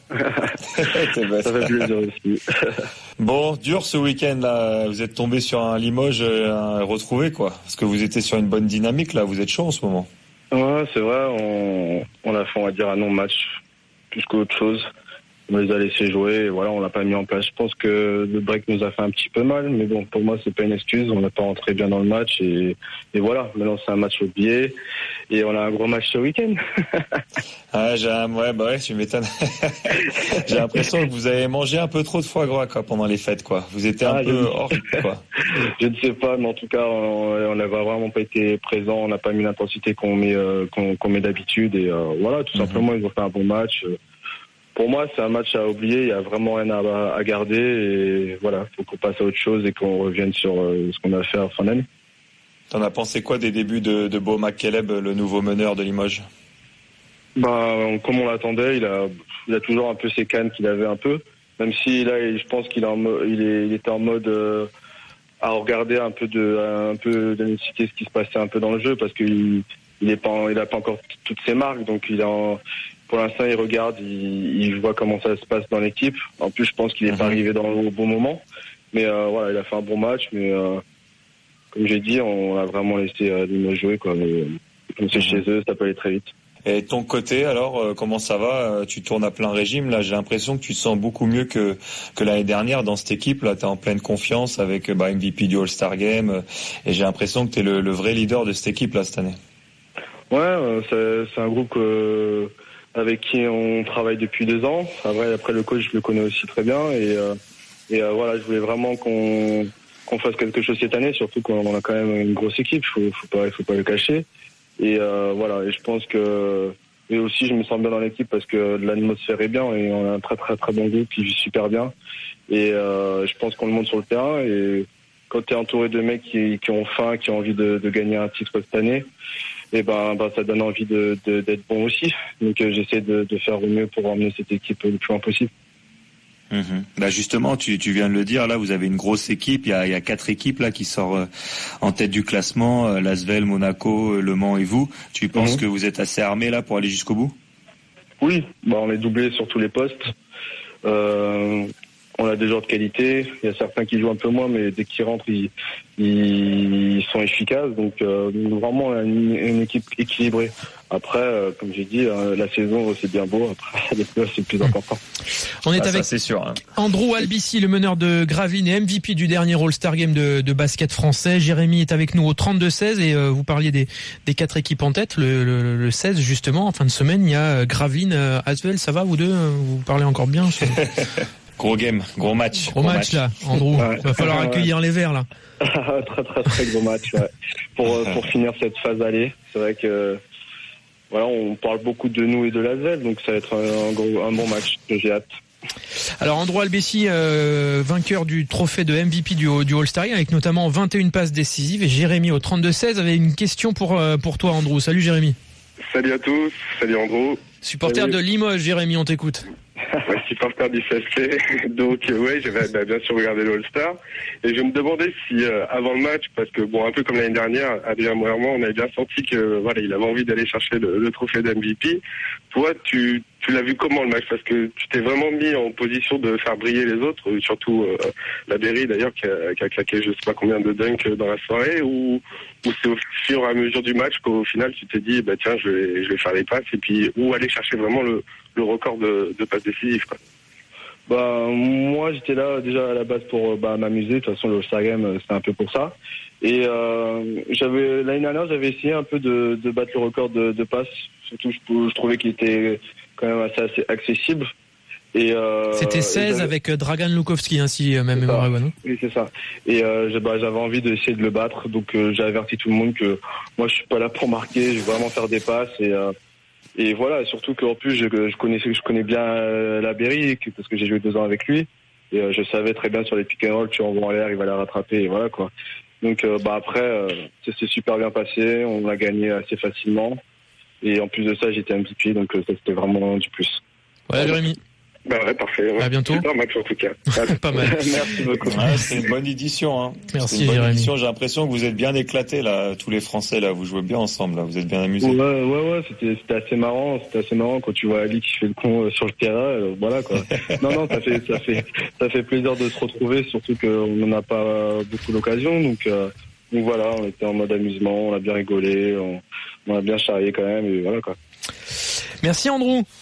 Ça fait plaisir aussi. Bon, dur ce week-end là. Vous êtes tombé sur un Limoges un retrouvé, quoi. Parce que vous étiez sur une bonne dynamique là. Vous êtes chaud en ce moment. Ouais, c'est vrai. On, on a fait, on va dire, un non-match plus qu'autre chose. on les a laissés jouer. Et voilà, on l'a pas mis en place. Je pense que le break nous a fait un petit peu mal, mais bon, pour moi, c'est pas une excuse. On n'a pas rentré bien dans le match et, et voilà. Maintenant, c'est un match oublié et on a un gros match ce week-end. ah, j'ai un... ouais, bah ouais, tu m'étonnes. J'ai l'impression que vous avez mangé un peu trop de foie gras, quoi, pendant les fêtes, quoi. Vous étiez un ah, peu hors, quoi. Je ne sais pas, mais en tout cas, on n'avait vraiment pas été présent. On n'a pas mis l'intensité qu'on met, euh, qu'on, qu'on met d'habitude et euh, voilà, tout mm-hmm. simplement, ils ont fait un bon match. Pour moi, c'est un match à oublier. Il y a vraiment rien à, à garder et voilà, faut qu'on passe à autre chose et qu'on revienne sur euh, ce qu'on a fait en fin d'année. T'en as pensé quoi des débuts de, de Beau McCaleb, le nouveau meneur de Limoges? Bah, comme on l'attendait, il a, il a toujours un peu ses cannes qu'il avait un peu. Même si là, je pense qu'il est en mode, il, est, il était en mode euh, à regarder un peu de, un peu d'intensité ce qui se passait un peu dans le jeu parce qu'il, il est pas, il a pas encore toutes ses marques, donc il est en Pour l'instant, il regarde, il, il voit comment ça se passe dans l'équipe. En plus, je pense qu'il n'est mmh. pas arrivé dans le bon moment. Mais euh, voilà, il a fait un bon match. Mais euh, comme j'ai dit, on a vraiment laissé euh, Limoges jouer, quoi. Mais, comme c'est mmh. chez eux, ça peut aller très vite. Et de ton côté, alors, euh, comment ça va? Tu tournes à plein régime. Là, j'ai l'impression que tu te sens beaucoup mieux que que l'année dernière dans cette équipe. Là, t'es en pleine confiance avec bah, M V P du All-Star Game. Euh, et j'ai l'impression que t'es le, le vrai leader de cette équipe là cette année. Ouais, euh, c'est, c'est un groupe euh, avec qui on travaille depuis deux ans. Après, après le coach, je le connais aussi très bien. Et, euh, et euh, voilà, je voulais vraiment qu'on qu'on fasse quelque chose cette année, surtout qu'on a quand même une grosse équipe. Faut, faut pas, faut pas le cacher. Et euh, voilà, et je pense que et aussi je me sens bien dans l'équipe parce que l'atmosphère est bien et on a un très très très bon groupe qui vit super bien. Et euh, je pense qu'on le monte sur le terrain et quand tu es entouré de mecs qui, qui ont faim, qui ont envie de, de gagner un titre cette année, et ben, ben ça donne envie de, de, d'être bon aussi. Donc euh, j'essaie de, de faire au mieux pour emmener cette équipe le plus loin possible. Mmh. Bah justement, tu, tu viens de le dire, là vous avez une grosse équipe, il y a, il y a quatre équipes là qui sortent euh, en tête du classement, euh, L'Asvel, Monaco, euh, Le Mans et vous. Tu penses mmh. que vous êtes assez armés là pour aller jusqu'au bout? Oui, bah, on est doublé sur tous les postes. Euh, on a des joueurs de qualité, il y a certains qui jouent un peu moins, mais dès qu'ils rentrent, ils, ils sont efficaces. Donc euh, vraiment une, une équipe équilibrée. Après, euh, comme j'ai dit, euh, la saison c'est bien beau. Après, les playoffs c'est le plus important. On est ah, avec ça, c'est sûr, hein. Andrew Albici, le meneur de Gravelines et M V P du dernier All-Star Game de, de basket français. Jérémy est avec nous au trente-deux seize et euh, vous parliez des, des quatre équipes en tête. Le, le, le seize justement, en fin de semaine, il y a Gravelines, euh, Asvel. Ça va vous deux? Vous parlez encore bien? Gros game, gros match. Gros, gros match, match là, Andrew. Ouais. Va falloir accueillir les Verts là. très très très gros match. Ouais. Pour pour finir cette phase aller, c'est vrai que voilà, on parle beaucoup de nous et de l'Asvel, donc ça va être un, un, gros, un bon match que j'ai hâte. Alors Andrew Albici, euh, vainqueur du trophée de M V P du, du All-Star avec notamment vingt et une passes décisives, et Jérémy au trente-deux seize avait une question pour pour toi, Andrew. Salut Jérémy. Salut à tous, salut Andrew. Supporter salut. De Limoges, Jérémy, on t'écoute. Ouais, supporter du C F C, donc euh, ouais, j'avais bah, bien sûr regardé le All-Star et je me demandais si euh, avant le match, parce que bon, un peu comme l'année dernière, Adrien Moerman, on avait bien senti que voilà, il avait envie d'aller chercher le, le trophée d'M V P. Toi, tu tu l'as vu comment le match? Parce que tu t'es vraiment mis en position de faire briller les autres, surtout euh, la Berry d'ailleurs qui a, qui a claqué je sais pas combien de dunks dans la soirée, ou ou c'est au fur et à mesure du match qu'au final tu t'es dit bah tiens je vais je vais faire les passes et puis ou aller chercher vraiment le le record de, de passes décisives, quoi. Bah moi j'étais là déjà à la base pour bah, m'amuser. De toute façon le All-Star Game c'était un peu pour ça. Et euh, j'avais l'année dernière j'avais essayé un peu de, de battre le record de, de passes. Surtout je, je trouvais qu'il était quand même assez, assez accessible. Et euh, c'était seize avec Dragan Lukowski ainsi même mémoire, non? Oui c'est ça. Et euh, bah, j'avais envie d'essayer de le battre. Donc euh, j'ai averti tout le monde que moi je suis pas là pour marquer. Je vais vraiment faire des passes et euh, Et voilà, surtout qu'en plus je, je connaissais, je connais bien euh, la Berry parce que j'ai joué deux ans avec lui et euh, je savais très bien sur les pick and roll, tu envoies en l'air, il va la rattraper et voilà quoi. Donc euh, bah après, euh, ça s'est super bien passé, on a gagné assez facilement et en plus de ça j'étais M V P donc euh, ça c'était vraiment du plus. Voilà Jérémy. Bah ouais, parfait. Ouais. À bientôt. Super match en tout cas. Pas mal. Merci beaucoup. Ouais, c'est une bonne édition, hein. Merci, c'est une bonne Jérémy. édition. J'ai l'impression que vous êtes bien éclatés, là, tous les Français, là. Vous jouez bien ensemble, là. Vous êtes bien amusés. Ouais, ouais, ouais. C'était, c'était assez marrant. C'était assez marrant quand tu vois Ali qui fait le con sur le terrain. Euh, voilà, quoi. non, non, ça fait, ça fait, ça fait plaisir de se retrouver, surtout qu'on n'en a pas beaucoup l'occasion. Donc, euh, donc voilà, on était en mode amusement, on a bien rigolé, on, on a bien charrié quand même, et voilà, quoi. Merci, Andrew.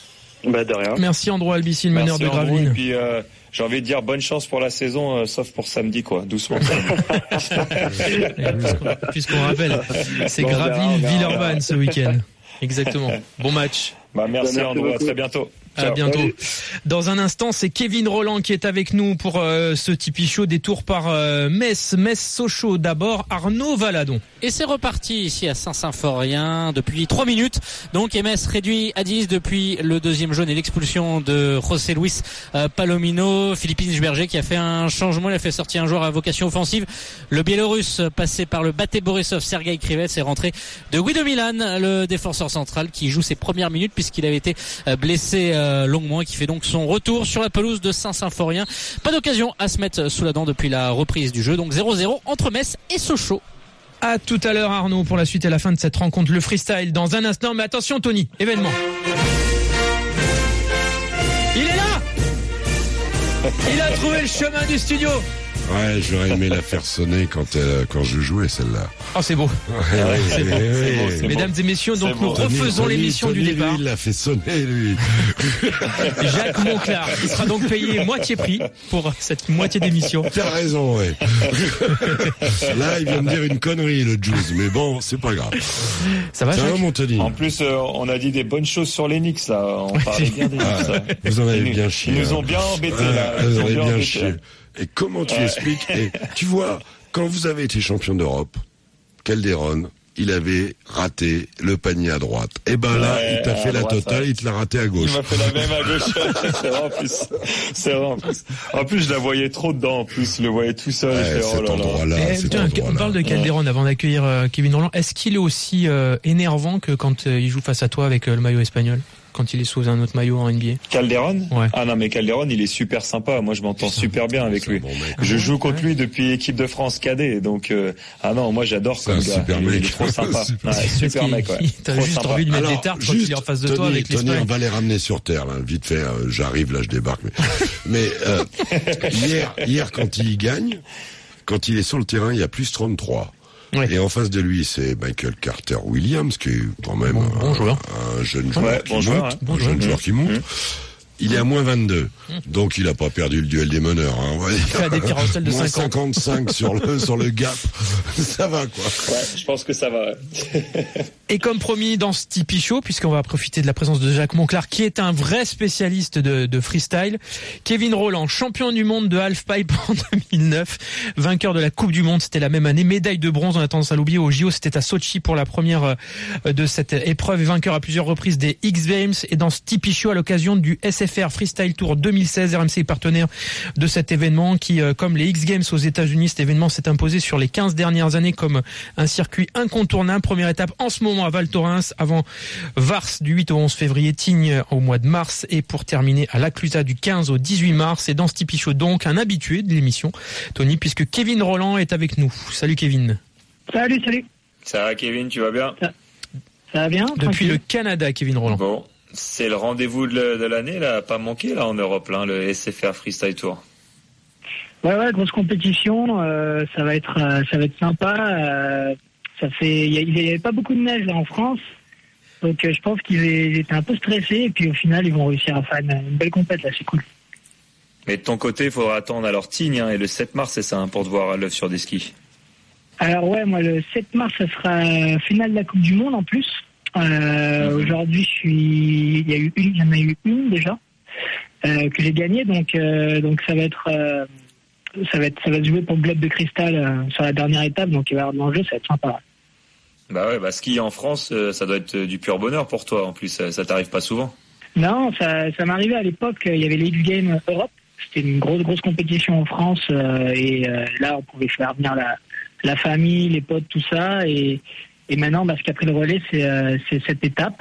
Bah de rien. Merci Andro Albici, le meneur de Gravelines. Et puis euh, j'ai envie de dire bonne chance pour la saison, euh, sauf pour samedi quoi, doucement. puisqu'on, puisqu'on rappelle, c'est bon, Gravelines-Villeurbanne ce week-end. Exactement. Bon match. Bah merci, merci Andro, à très bientôt. À Ciao. bientôt. Salut. Dans un instant, c'est Kevin Rolland qui est avec nous pour euh, ce Tipeee Show. Détour par euh, Metz, Metz-Sochaux. D'abord, Arnaud Valadon. Et c'est reparti ici à Saint-Symphorien depuis trois minutes. Donc M S réduit à dix depuis le deuxième jaune et l'expulsion de José Luis euh, Palomino. Philippine Berger qui a fait un changement, il a fait sortir un joueur à vocation offensive. Le Biélorusse passé par le Bate Borisov, Sergei Krivets, est rentré de Guido Milan, le défenseur central qui joue ses premières minutes puisqu'il avait été euh, blessé euh, longuement et qui fait donc son retour sur la pelouse de Saint-Symphorien. Pas d'occasion à se mettre sous la dent depuis la reprise du jeu. Donc zéro zéro entre Metz et Sochaux. À tout à l'heure Arnaud pour la suite et la fin de cette rencontre. Le freestyle dans un instant. Mais attention Tony, événement. Il est là. Il a trouvé le chemin du studio. Ouais, j'aurais aimé la faire sonner quand, elle, quand je jouais celle-là. Oh, c'est beau. Ouais, ouais, c'est ouais, beau. ouais, C'est beau. ouais. Mesdames et messieurs, donc nous Tony, refaisons Tony, l'émission Tony, du départ. Lui, il l'a fait sonner, lui. Jacques Monclar, il sera donc payé moitié prix pour cette moitié d'émission. T'as raison, ouais. Là, il vient de dire une connerie, le Juice, mais bon, c'est pas grave. Ça va, Ça Jacques va, mon Tony? En plus, euh, on a dit des bonnes choses sur les Knicks là. On parlait bien des Knicks. Ah, là. vous en avez Ils bien nous- chié. Ils nous hein. ont bien embêtés Ouais, là. Vous Ils en nous ont avez bien embêtés, chié. là. Et comment tu Ouais. expliques et tu vois, quand vous avez été champion d'Europe, Calderon, il avait raté le panier à droite. Et ben là, Ouais, il t'a fait à la droite, totale, ouais. il te l'a raté à Il gauche. m'a fait la même à gauche. C'est vrai en plus. C'est vrai en plus. En plus, je la voyais trop dedans. En plus, je le voyais tout seul. Ouais, Je fais, oh cet là là. endroit-là, Eh, cet tiens, on endroit-là. parle de Calderon avant d'accueillir euh, Kevin Rolland. Est-ce qu'il est aussi euh, énervant que quand euh, il joue face à toi avec euh, le maillot espagnol, quand il est sous un autre maillot en N B A? Calderon Ouais. Ah non, mais Calderon, il est super sympa. Moi, je m'entends super bien avec C'est un lui. bon mec. Je joue ouais. contre lui depuis équipe de France cadet. Donc, euh, ah non, moi, j'adore C'est comme un gars. super il, mec. il est trop sympa. Super. Ouais, Parce super qu'il- mec, ouais. T'as Trop juste sympa. envie de mettre Alors, des tartes quand juste, il est en face de Tony, toi avec Tony, l'Espagne. on va les ramener sur terre, là, vite fait. euh, j'arrive, là, je débarque. Mais, mais euh, hier, hier, quand il gagne, quand il est sur le terrain, il y a plus trente-trois. Ouais. Et en face de lui, c'est Michael Carter Williams, qui est quand même Bon- bon un, joueur. un jeune joueur Ouais, qui bon monte, joueur, hein. un Bon jeune joueur. joueur qui monte. Il est à moins vingt-deux. Donc, il a pas perdu le duel des meneurs, hein, on va dire. Il fait des carousels de Moins cinquante. cinquante-cinq sur le, sur le gap. Ça va, quoi. Ouais, je pense que ça va. ouais. Et comme promis dans ce Tipeee Show, puisqu'on va profiter de la présence de Jacques Monclar, qui est un vrai spécialiste de, de freestyle, Kevin Rolland, champion du monde de halfpipe en deux mille neuf, vainqueur de la Coupe du Monde, c'était la même année, médaille de bronze, on a tendance à l'oublier, au J O, c'était à Sochi pour la première euh, de cette épreuve, et vainqueur à plusieurs reprises des X Games, et dans ce Tipeee Show à l'occasion du S F R Freestyle Tour deux mille seize, R M C est partenaire de cet événement qui, euh, comme les X Games aux États-Unis, cet événement s'est imposé sur les quinze dernières années comme un circuit incontournable. Première étape en ce moment à Val Thorens, avant Vars du huit au onze février, Tignes au mois de mars, et pour terminer à La Clusaz du quinze au dix-huit mars. Et dans ce Tipeee Show, donc, un habitué de l'émission, Tony, puisque Kevin Rolland est avec nous. Salut Kevin. Salut, salut. Ça va, Kevin, tu vas bien? Ça va bien? Depuis tranquille. le Canada, Kevin Rolland. Bon, c'est le rendez-vous de le- de l'année, là, à pas manqué, là, en Europe, là, le S F R Freestyle Tour. Ouais, ouais, grosse compétition. euh, ça va être, euh, ça va être sympa. euh, ça fait, il y, a- il y avait pas beaucoup de neige là en France, donc euh, je pense qu'ils ils étaient un peu stressés et puis au final ils vont réussir à faire une, une belle compète là, c'est cool. Mais de ton côté, il faudra attendre alors Tignes, hein, et le sept mars, c'est ça, hein, pour te voir à l'œuvre sur des skis. Alors ouais, moi le sept mars, ça sera euh, finale de la Coupe du Monde en plus. Euh, Mhm. Aujourd'hui, je suis, il y a eu une, il y en a eu une déjà euh, que j'ai gagnée, donc euh, donc ça va être, euh, ça va être, ça va se jouer pour le globe de cristal euh, sur la dernière étape, donc il va y avoir de l'enjeu, ça va être sympa. Bah ouais, bah ski en France, euh, ça doit être euh, du pur bonheur pour toi, en plus, ça, ça t'arrive pas souvent. Non, ça, ça m'arrivait à l'époque, euh, il y avait les X Games Europe, c'était une grosse grosse compétition en France euh, et euh, là on pouvait faire venir la la famille, les potes, tout ça et Et maintenant, parce qu'après le relais, c'est euh, c'est cette étape,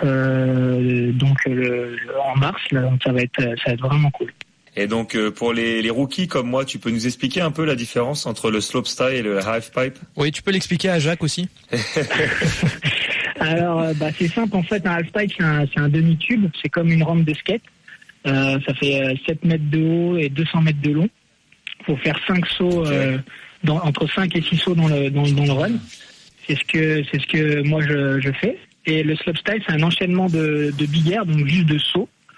euh, donc le, le- en mars, là, donc ça va être ça va être vraiment cool. Et donc, euh, pour les, les rookies comme moi, tu peux nous expliquer un peu la différence entre le slopestyle et le halfpipe? Oui, tu peux l'expliquer à Jacques aussi. Alors, euh, bah, c'est simple, en fait, un halfpipe, c'est un, c'est un demi-tube, c'est comme une rampe de skate. Euh, ça fait euh, sept mètres de haut et deux cents mètres de long. Il faut faire cinq sauts, euh, dans, entre cinq et six sauts dans le, dans, dans le run. C'est ce que, c'est ce que moi je, je fais. Et le slopestyle, c'est un enchaînement de, de big air, donc juste de sauts.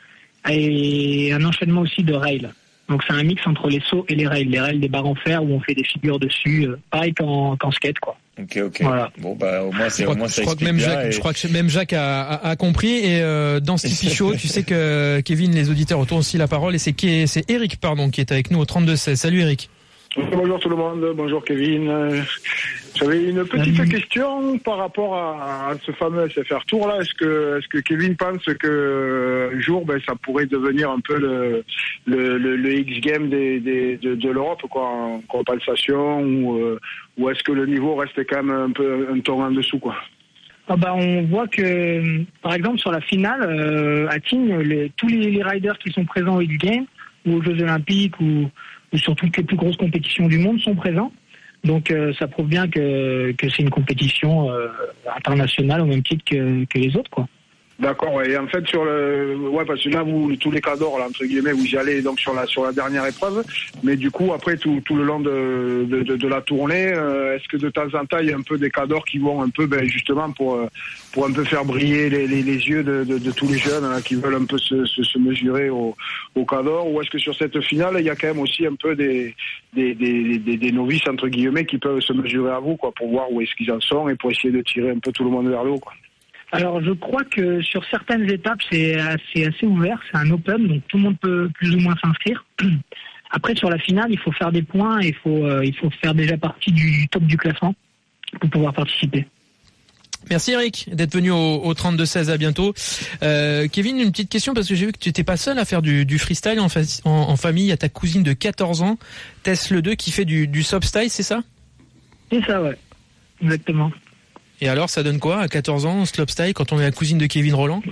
et un enchaînement aussi de rails. Donc c'est un mix entre les sauts et les rails, les rails des barres en fer où on fait des figures dessus, euh, pareil qu'en, qu'en skate quoi. Ok, ok. Voilà. Bon bah au moins c'est Je crois, au moins je ça crois que explique même bien. Jacques, et- je crois que même Jacques a, a, a compris. Et euh, dans ce Tipeee Show, tu sais que Kevin, les auditeurs ont aussi la parole. Et c'est qui- c'est Eric, pardon, qui est avec nous au trente-deux seize. Salut Eric. Bonjour tout le monde, bonjour Kevin. Euh, J'avais une petite Salut. question par rapport à, à ce fameux S F R Tour là. Est-ce que, est-ce que Kevin pense que un jour, ben, ça pourrait devenir un peu le, le, le, le X Game des, des, de, de l'Europe, quoi, en compensation, ou, euh, ou est-ce que le niveau reste quand même un peu un ton en dessous, quoi? Ah bah on voit que, par exemple, sur la finale, euh, à Tignes, les, tous les, les riders qui sont présents au X Games ou aux Jeux Olympiques ou, ou sur toutes les plus grosses compétitions du monde sont présents. Donc euh, ça prouve bien que, que c'est une compétition euh, internationale au même titre que, que les autres, quoi. D'accord, ouais. Et en fait, sur le, ouais, parce que là, vous, tous les cadors, là, entre guillemets, vous y allez donc sur la, sur la dernière épreuve. Mais du coup, après, tout, tout le long de, de, de, de la tournée, euh, est-ce que de temps en temps, il y a un peu des cadors qui vont un peu, ben, justement, pour, euh, pour un peu faire briller les, les, les yeux de, de, de tous les jeunes, hein, qui veulent un peu se, se, se mesurer au, au cador? Ou est-ce que sur cette finale, il y a quand même aussi un peu des, des, des, des, des novices, entre guillemets, qui peuvent se mesurer à vous, quoi, pour voir où est-ce qu'ils en sont et pour essayer de tirer un peu tout le monde vers le haut, quoi? Alors je crois que sur certaines étapes c'est assez, assez ouvert, c'est un open, donc tout le monde peut plus ou moins s'inscrire. Après sur la finale il faut faire des points et il faut, euh, il faut faire déjà partie du top du classement pour pouvoir participer. Merci Eric d'être venu au, au trente-deux seize. À bientôt. Euh, Kevin, une petite question parce que j'ai vu que tu n'étais pas seul à faire du, du freestyle en, fa- en, en famille. Il y a ta cousine de quatorze ans, Tess Le deux, qui fait du, du slopestyle, c'est ça? C'est ça, ouais. Exactement. Et alors, ça donne quoi à quatorze ans, slopestyle, quand on est la cousine de Kevin Rolland?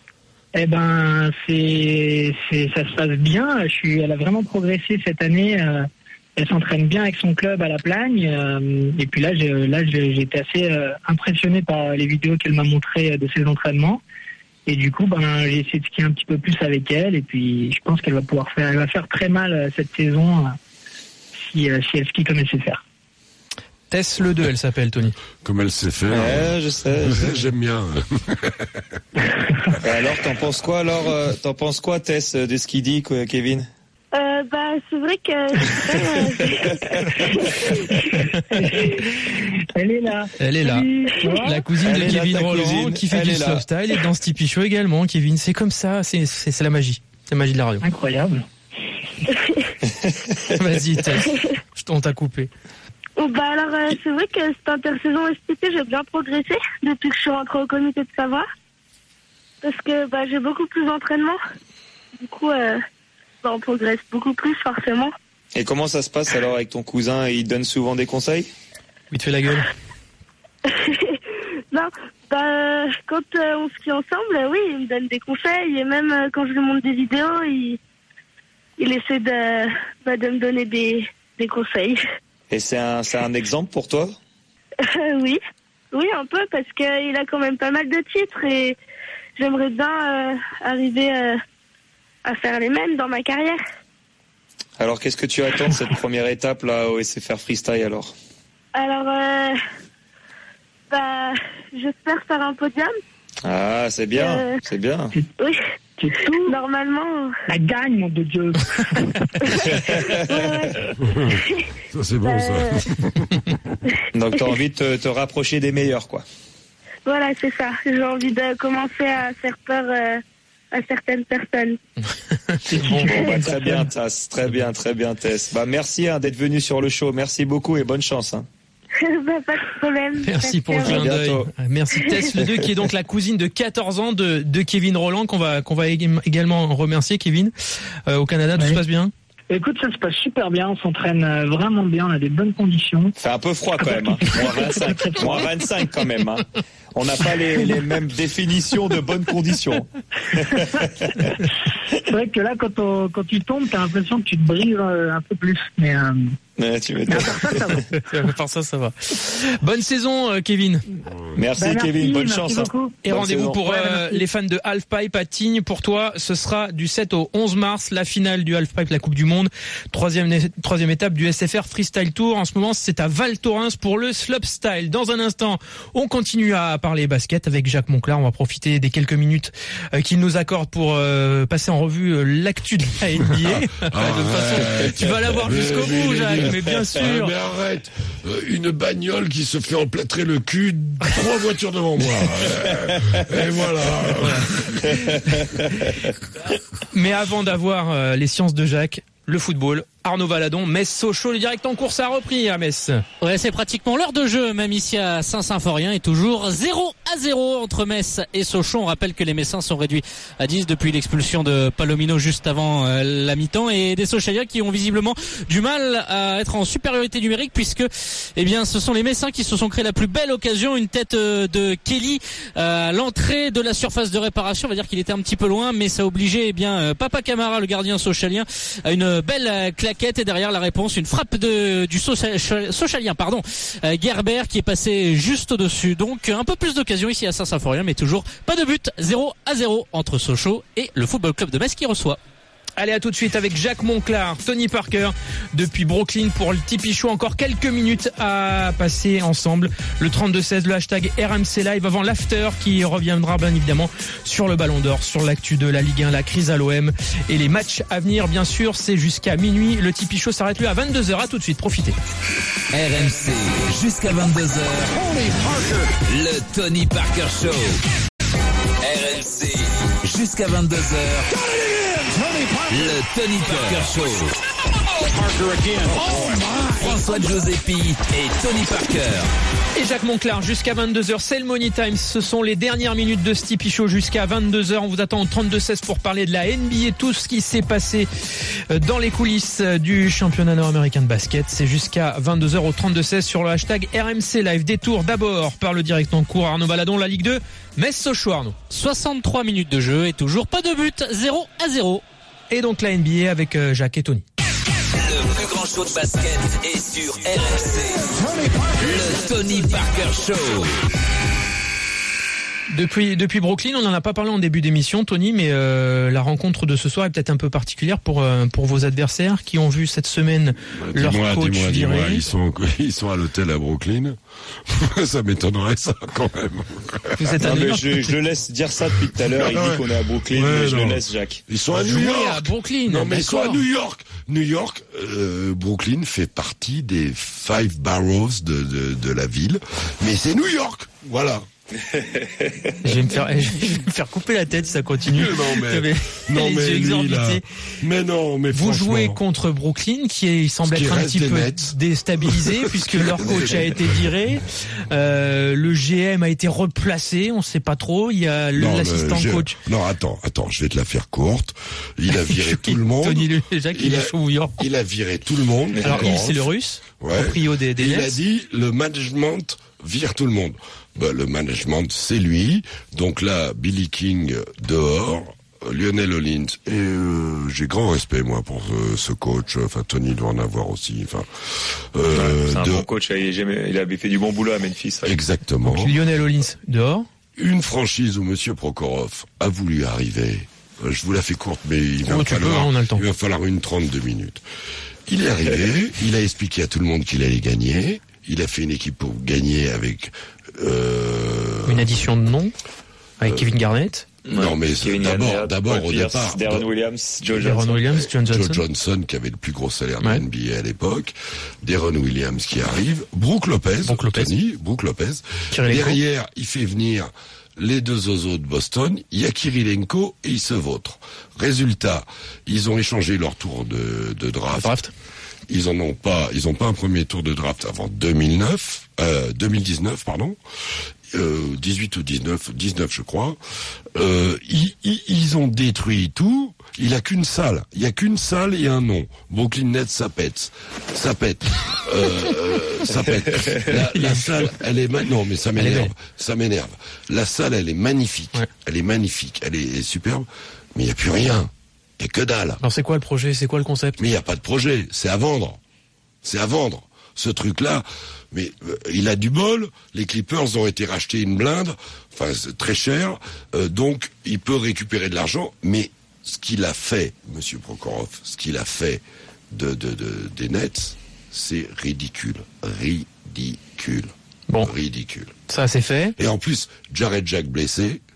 Eh ben, c'est, c'est, ça se passe bien. Je suis, elle a vraiment progressé cette année. Euh, elle s'entraîne bien avec son club à la Plagne. Euh, et puis là, j'ai, là, j'ai, j'étais assez euh, impressionné par les vidéos qu'elle m'a montrées de ses entraînements. Et du coup, ben, j'ai essayé de skier un petit peu plus avec elle. Et puis, je pense qu'elle va pouvoir faire, elle va faire très mal euh, cette saison euh, si, euh, si elle skie comme elle sait faire. Tess Le deux, elle s'appelle, Tony. Comme elle sait faire. Ouais, je sais. je sais. J'aime bien. Et alors, t'en penses quoi alors euh, T'en penses quoi, Tess, de ce qu'il dit, quoi, Kevin? Euh, bah, c'est vrai que. Elle est là. Elle est là. La cousine Elle de est là, Kevin ta Rolland, cousine. qui fait Elle du est là. slopestyle et dans ce Tipeee Show également, Kevin. C'est comme ça, c'est, c'est, c'est la magie. C'est la magie de la radio. Incroyable. Vas-y, Tess. Je t'en t'a coupé. Bah, alors, euh, c'est vrai que cette intersaison S T T, j'ai bien progressé depuis que je suis rentrée au comité de savoir. Parce que bah, j'ai beaucoup plus d'entraînement. Du coup, euh, bah, on progresse beaucoup plus, forcément. Et comment ça se passe alors avec ton cousin? Il donne souvent des conseils? Il te fait la gueule. Non, bah, quand euh, on skie ensemble, euh, oui, il me donne des conseils. Et même euh, quand je lui montre des vidéos, il, il essaie de, bah, de me donner des, des conseils. Et c'est un, c'est un exemple pour toi? Euh, oui, oui, un peu, parce qu'il a quand même pas mal de titres et j'aimerais bien euh, arriver euh, à faire les mêmes dans ma carrière. Alors, qu'est-ce que tu attends de cette première étape là au S F R Freestyle alors? Alors, euh, bah, j'espère faire un podium. Ah, c'est bien, Euh, c'est bien. Oui, C'est tout. normalement. La gagne, mon de Dieu. Ça, c'est bon, ça. Donc, t'as envie de te, te rapprocher des meilleurs, quoi. Voilà, c'est ça. J'ai envie de commencer à faire peur euh, à certaines personnes. Bon, bon, bah, très bien, Tess, très bien, très bien, Tess. Bah, merci hein, d'être venu sur le show. Merci beaucoup et bonne chance. Hein. Bah, pas de problème. Merci pour le Merci à clin vous. d'œil. bientôt. Merci Tess Le deux, qui est donc la cousine de quatorze ans de, de Kevin Rolland, qu'on va, qu'on va ég- également remercier, Kevin. Euh, au Canada, tout Ouais. se passe bien? Écoute, ça se passe super bien, on s'entraîne euh, vraiment bien, on a des bonnes conditions. Fait un peu froid quand même. Hein. moins vingt-cinq, moins vingt-cinq quand même. Hein. On n'a pas les, les mêmes définitions de bonnes conditions. C'est vrai que là, quand, on, quand tu tombes, t'as l'impression que tu te brises euh, un peu plus. Mais, euh, Ouais, tu mais m'étonnes. à part ça, ça va. À part ça, ça va. Bonne saison, euh, Kevin. Merci, Bah, merci, Kevin, bonne merci chance. Hein. beaucoup. Et Bonne rendez-vous saison. pour Ouais, euh, merci. les fans de Halfpipe à Tignes. Pour toi, ce sera du sept au onze mars, la finale du Halfpipe, la Coupe du Monde. Troisième, troisième étape du S F R Freestyle Tour. En ce moment, c'est à Val Thorens pour le slopestyle. Dans un instant, on continue à parler basket avec Jacques Monclar. On va profiter des quelques minutes euh, qu'il nous accorde pour euh, passer en en revue euh, l'actu de la N B A. Ah, de toute façon, tu vas l'avoir jusqu'au mais, bout, mais, Jacques, mais, mais bien sûr. Ah, mais arrête, euh, une bagnole qui se fait emplâtrer le cul, trois voitures devant moi. Et voilà. Mais avant d'avoir euh, les sciences de Jacques, le football, Arnaud Valadon, Metz-Sochaux, le direct en course a repris à Metz. Ouais, c'est pratiquement l'heure de jeu, même ici à Saint-Symphorien, et toujours zéro à zéro entre Metz et Sochaux. On rappelle que les Messins sont réduits à dix depuis l'expulsion de Palomino juste avant euh, la mi-temps, et des Sochaliens qui ont visiblement du mal à être en supériorité numérique, puisque eh bien ce sont les Messins qui se sont créés la plus belle occasion, une tête euh, de Kelly euh, à l'entrée de la surface de réparation. On va dire qu'il était un petit peu loin, mais ça obligeait eh bien euh, Papa Camara, le gardien sochalien, à une belle euh, claquette, et derrière la réponse, une frappe de du Sochalien, pardon, euh, Gerber, qui est passé juste au-dessus. Donc un peu plus d'occasion ici à Saint-Symphorien, mais toujours pas de but. zéro à zéro entre Sochaux et le Football Club de Metz qui reçoit. Allez, à tout de suite avec Jacques Monclar, Tony Parker depuis Brooklyn pour le Tipeee Show. Encore quelques minutes à passer ensemble. Le trente-deux seize, le hashtag R M C Live avant l'after qui reviendra bien évidemment sur le Ballon d'Or, sur l'actu de la Ligue un, la crise à l'O M et les matchs à venir. Bien sûr, c'est jusqu'à minuit. Le Tipeee Show s'arrête lui à vingt-deux heures. À tout de suite, profitez. R M C jusqu'à vingt-deux heures. Le Tony Parker Show. R M C jusqu'à vingt-deux heures. Le Tony Parker Show. François Giuseppi et Tony Parker. Et Jacques Monclar jusqu'à vingt-deux heures, c'est le Money Time. Ce sont les dernières minutes de ce Tipeee Show jusqu'à vingt-deux heures. On vous attend au trente-deux seize pour parler de la N B A, tout ce qui s'est passé dans les coulisses du championnat nord-américain de basket. C'est jusqu'à vingt-deux heures au trente-deux seize sur le hashtag R M C Live. Détour d'abord par le direct en cours Arnaud Valadon, la Ligue deux, Metz-Sochaux. Arnaud. soixante-trois minutes de jeu et toujours pas de but, zéro à zéro. Et donc la N B A avec Jacques et Tony. Le plus grand show de basket est sur R M C. Le Tony Parker Show. Depuis, depuis Brooklyn, on n'en a pas parlé en début d'émission, Tony, mais euh, la rencontre de ce soir est peut-être un peu particulière pour euh, pour vos adversaires qui ont vu cette semaine bah, leur dis-moi, coach dis-moi, viré. dis-moi, ils sont ils sont à l'hôtel à Brooklyn. Ça m'étonnerait ça quand même. Vous êtes non, mais je, je le laisse dire ça depuis tout à l'heure. Il dit qu'on est à Brooklyn, ouais, mais je non. le laisse, Jacques. Ils sont à New Jouer York. à Brooklyn. Non mais ils sont à d'accord. New York. New York, euh, Brooklyn fait partie des five boroughs de de, de la ville, mais c'est New York. Voilà. Je vais me faire, je vais me faire couper la tête si ça continue. Non mais, mais non les mais yeux lui, exorbités. là. Mais non, mais Vous franchement. jouez contre Brooklyn, qui est, il semble Ce qui être un reste petit des peu Nets. déstabilisé puisque leur coach a été viré. Euh, le G M a été replacé, on sait pas trop. Il y a le- Non, l'assistant le- je- coach. Non, attends, attends, je vais te la faire courte. Il a viré tout le monde. Tony Le Jacques, il, Il est a- chaud bouillant. Il a viré tout le monde. Alors il, Encore. c'est le russe, Ouais. proprio des, des Il a Nets. dit le management vire tout le monde. Bah, le management, c'est lui. Donc là, Billy King dehors, euh, Lionel Hollins. Et euh, j'ai grand respect moi pour euh, ce coach. Enfin, Tony doit en avoir aussi. Enfin, euh, C'est un de- bon coach. Il, est jamais- il avait fait du bon boulot à Memphis. Ouais. Exactement. Donc, Lionel Hollins dehors. Une franchise où Monsieur Prokhorov a voulu arriver. Euh, Je vous la fais courte, mais il va Oh, tu peux, falloir, hein, on a le temps. il va falloir une trente-deux minutes. Il est arrivé, il a expliqué à tout le monde qu'il allait gagner. Il a fait une équipe pour gagner avec. Euh, Une addition de noms avec Kevin Garnett, non, mais Kevin d'abord, Garnett, d'abord Paul au Pierce, départ, Darren de- Williams, Joe Deron Johnson. Williams, John Johnson. Joe Johnson qui avait le plus gros salaire de Ouais. la N B A à l'époque, Deron Williams qui arrive, Brooke Lopez, Brooke Lopez. Tony, Brooke Lopez. Kirilenko. Derrière, il fait venir les deux zozos de Boston, il y a Kirilenko et il se vautre. Résultat, ils ont échangé leur tour de, de draft. Draft. Ils en ont pas, ils ont pas un premier tour de draft avant deux mille neuf, euh, deux mille dix-neuf, pardon. Euh, dix-huit ou dix-neuf, dix-neuf je crois. Euh, ils, ils, ils ont détruit tout. Il a qu'une salle. Il y a qu'une salle et un nom. Brooklyn Nets, ça pète. Ça pète. Euh, euh, ça pète. La, la salle, elle est ma- non mais ça Elle est m'énerve. belle. Ça m'énerve. La salle, elle est magnifique. Ouais. Elle est magnifique. Elle est superbe. Mais il y a plus rien. Il y a que dalle. Alors c'est quoi le projet, c'est quoi le concept? Mais il n'y a pas de projet, c'est à vendre. C'est à vendre. Ce truc-là, mais euh, il a du bol, les Clippers ont été rachetés une blinde, enfin c'est très cher, euh, donc il peut récupérer de l'argent, mais ce qu'il a fait, Monsieur Prokhorov, ce qu'il a fait de, de, de, des Nets, c'est ridicule. Ridicule. Bon. Ridicule. Ça c'est fait. Et en plus, Jared Jack blessé,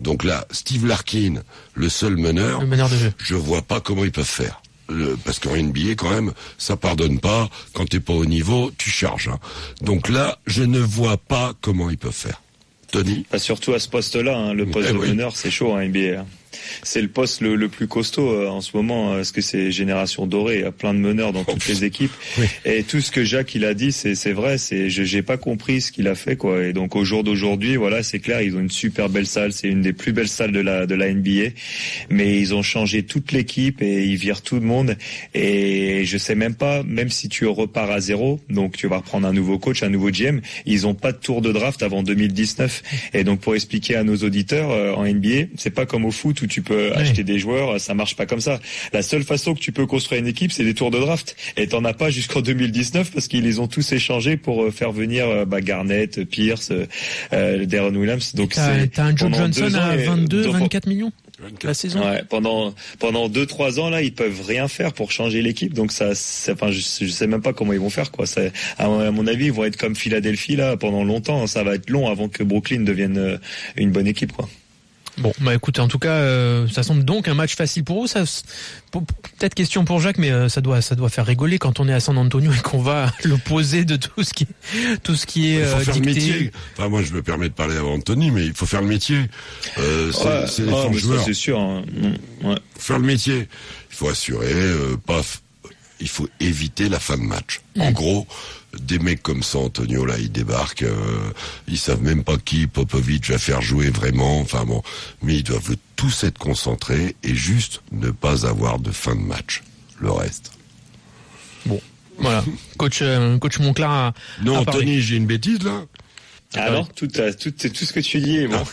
Donc là, Steve Larkin, le seul meneur, le meneur de jeu. Je vois pas comment ils peuvent faire. Le, parce qu'en N B A, quand même, ça pardonne pas. Quand t'es pas au niveau, tu charges. Hein. Donc là, je ne vois pas comment ils peuvent faire. Tony ? Bah, surtout à ce poste-là, hein, le poste eh de oui. meneur, c'est chaud en N B A. C'est le poste le, le plus costaud euh, en ce moment, parce que c'est génération dorée, il y a plein de meneurs dans toutes les équipes. Oui. Et tout ce que Jacques il a dit, c'est c'est vrai, c'est je j'ai pas compris ce qu'il a fait quoi. Et donc au jour d'aujourd'hui, voilà, c'est clair, ils ont une super belle salle, c'est une des plus belles salles de la de la N B A. Mais ils ont changé toute l'équipe et ils virent tout le monde. Et je sais même pas, même si tu repars à zéro, donc tu vas reprendre un nouveau coach, un nouveau G M, ils ont pas de tour de draft avant deux mille dix-neuf. Et donc pour expliquer à nos auditeurs, euh, en N B A, c'est pas comme au foot où tu peux oui. acheter des joueurs, ça marche pas comme ça. La seule façon que tu peux construire une équipe, c'est des tours de draft. Et t'en as pas jusqu'en deux mille dix-neuf parce qu'ils les ont tous échangés pour faire venir bah, Garnett, Pierce, euh, Deron Williams. Donc t'as, c'est t'as un Joe Johnson à vingt-deux, vingt-quatre millions la saison. Ouais, pendant pendant deux trois ans là, ils peuvent rien faire pour changer l'équipe. Donc ça, c'est, enfin, je, je sais même pas comment ils vont faire quoi. C'est, à, à mon avis, ils vont être comme Philadelphie là pendant longtemps. Ça va être long avant que Brooklyn devienne une bonne équipe quoi. Bon, bah écoutez, en tout cas, euh, ça semble donc un match facile pour vous. Ça, pour, peut-être question pour Jacques, mais euh, ça doit, ça doit faire rigoler quand on est à San Antonio et qu'on va à l'opposé de tout ce qui, tout ce qui est il faut euh, faire dicté. Le métier. Enfin, moi, je me permets de parler avant Anthony, mais il faut faire le métier. Euh, c'est, ouais, c'est les ouais, forts joueurs. Ça, c'est sûr. Hein. Ouais. Faire le métier. Il faut assurer, euh, paf. Il faut éviter la fin de match. Mmh. En gros, des mecs comme ça, Antonio, là, ils débarquent, euh, ils savent même pas qui Popovic va faire jouer vraiment, enfin bon, mais ils doivent tous être concentrés et juste ne pas avoir de fin de match. Le reste. Bon, voilà. Coach, euh, coach Monclar a, non, a parlé. Tony, j'ai une bêtise, là? Ah non, tout, tout, tout ce que tu dis est bon.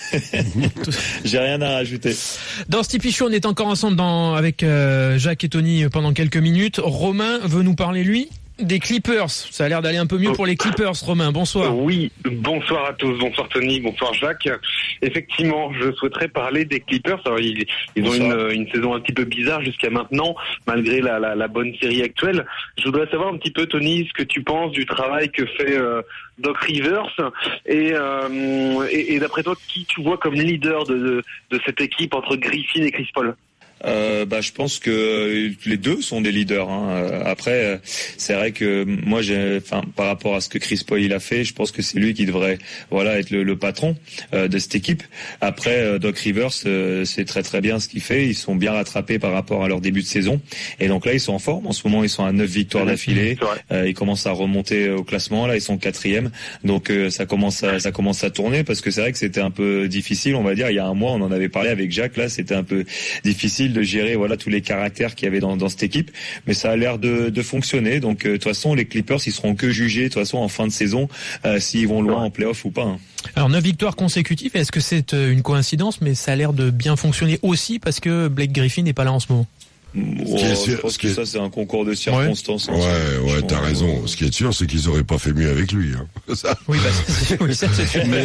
J'ai rien à rajouter. Dans Stipi Show, on est encore ensemble dans, avec euh, Jacques et Tony pendant quelques minutes. Romain veut nous parler, lui, des Clippers. Ça a l'air d'aller un peu mieux pour les Clippers, Romain. Bonsoir. Oui, bonsoir à tous. Bonsoir Tony, bonsoir Jacques. Effectivement, je souhaiterais parler des Clippers. Alors, ils, ils ont une, une saison un petit peu bizarre jusqu'à maintenant, malgré la, la, la bonne série actuelle. Je voudrais savoir un petit peu, Tony, ce que tu penses du travail que fait euh, Doc Rivers et, euh, et, et d'après toi, qui tu vois comme leader de, de, de cette équipe entre Griffin et Chris Paul? Euh, bah, je pense que les deux sont des leaders. Hein. Après, c'est vrai que moi, j'ai, enfin, par rapport à ce que Chris Paul il a fait, je pense que c'est lui qui devrait, voilà, être le, le patron euh, de cette équipe. Après, euh, Doc Rivers, euh, c'est très très bien ce qu'il fait. Ils sont bien rattrapés par rapport à leur début de saison. Et donc là, ils sont en forme. En ce moment, ils sont à neuf victoires d'affilée. Euh, ils commencent à remonter au classement. Là, ils sont quatrième. Donc euh, ça commence à ça commence à tourner parce que c'est vrai que c'était un peu difficile, on va dire. Il y a un mois, on en avait parlé avec Jacques. Là, c'était un peu difficile de gérer voilà tous les caractères qu'il y avait dans, dans cette équipe, mais ça a l'air de, de fonctionner. Donc de euh, toute façon les Clippers ils seront que jugés de toute façon en fin de saison euh, s'ils vont loin en play-off ou pas. Hein. Alors neuf victoires consécutives, est-ce que c'est une coïncidence, mais ça a l'air de bien fonctionner aussi parce que Blake Griffin n'est pas là en ce moment? Oh, sûr, je pense que est... ça c'est un concours de circonstances. Ouais, ouais, ouais t'as raison. Ce qui est sûr, c'est qu'ils auraient pas fait mieux avec lui. Hein. Ça. Oui, bah, c'est, oui, ça c'est sûr. Mais,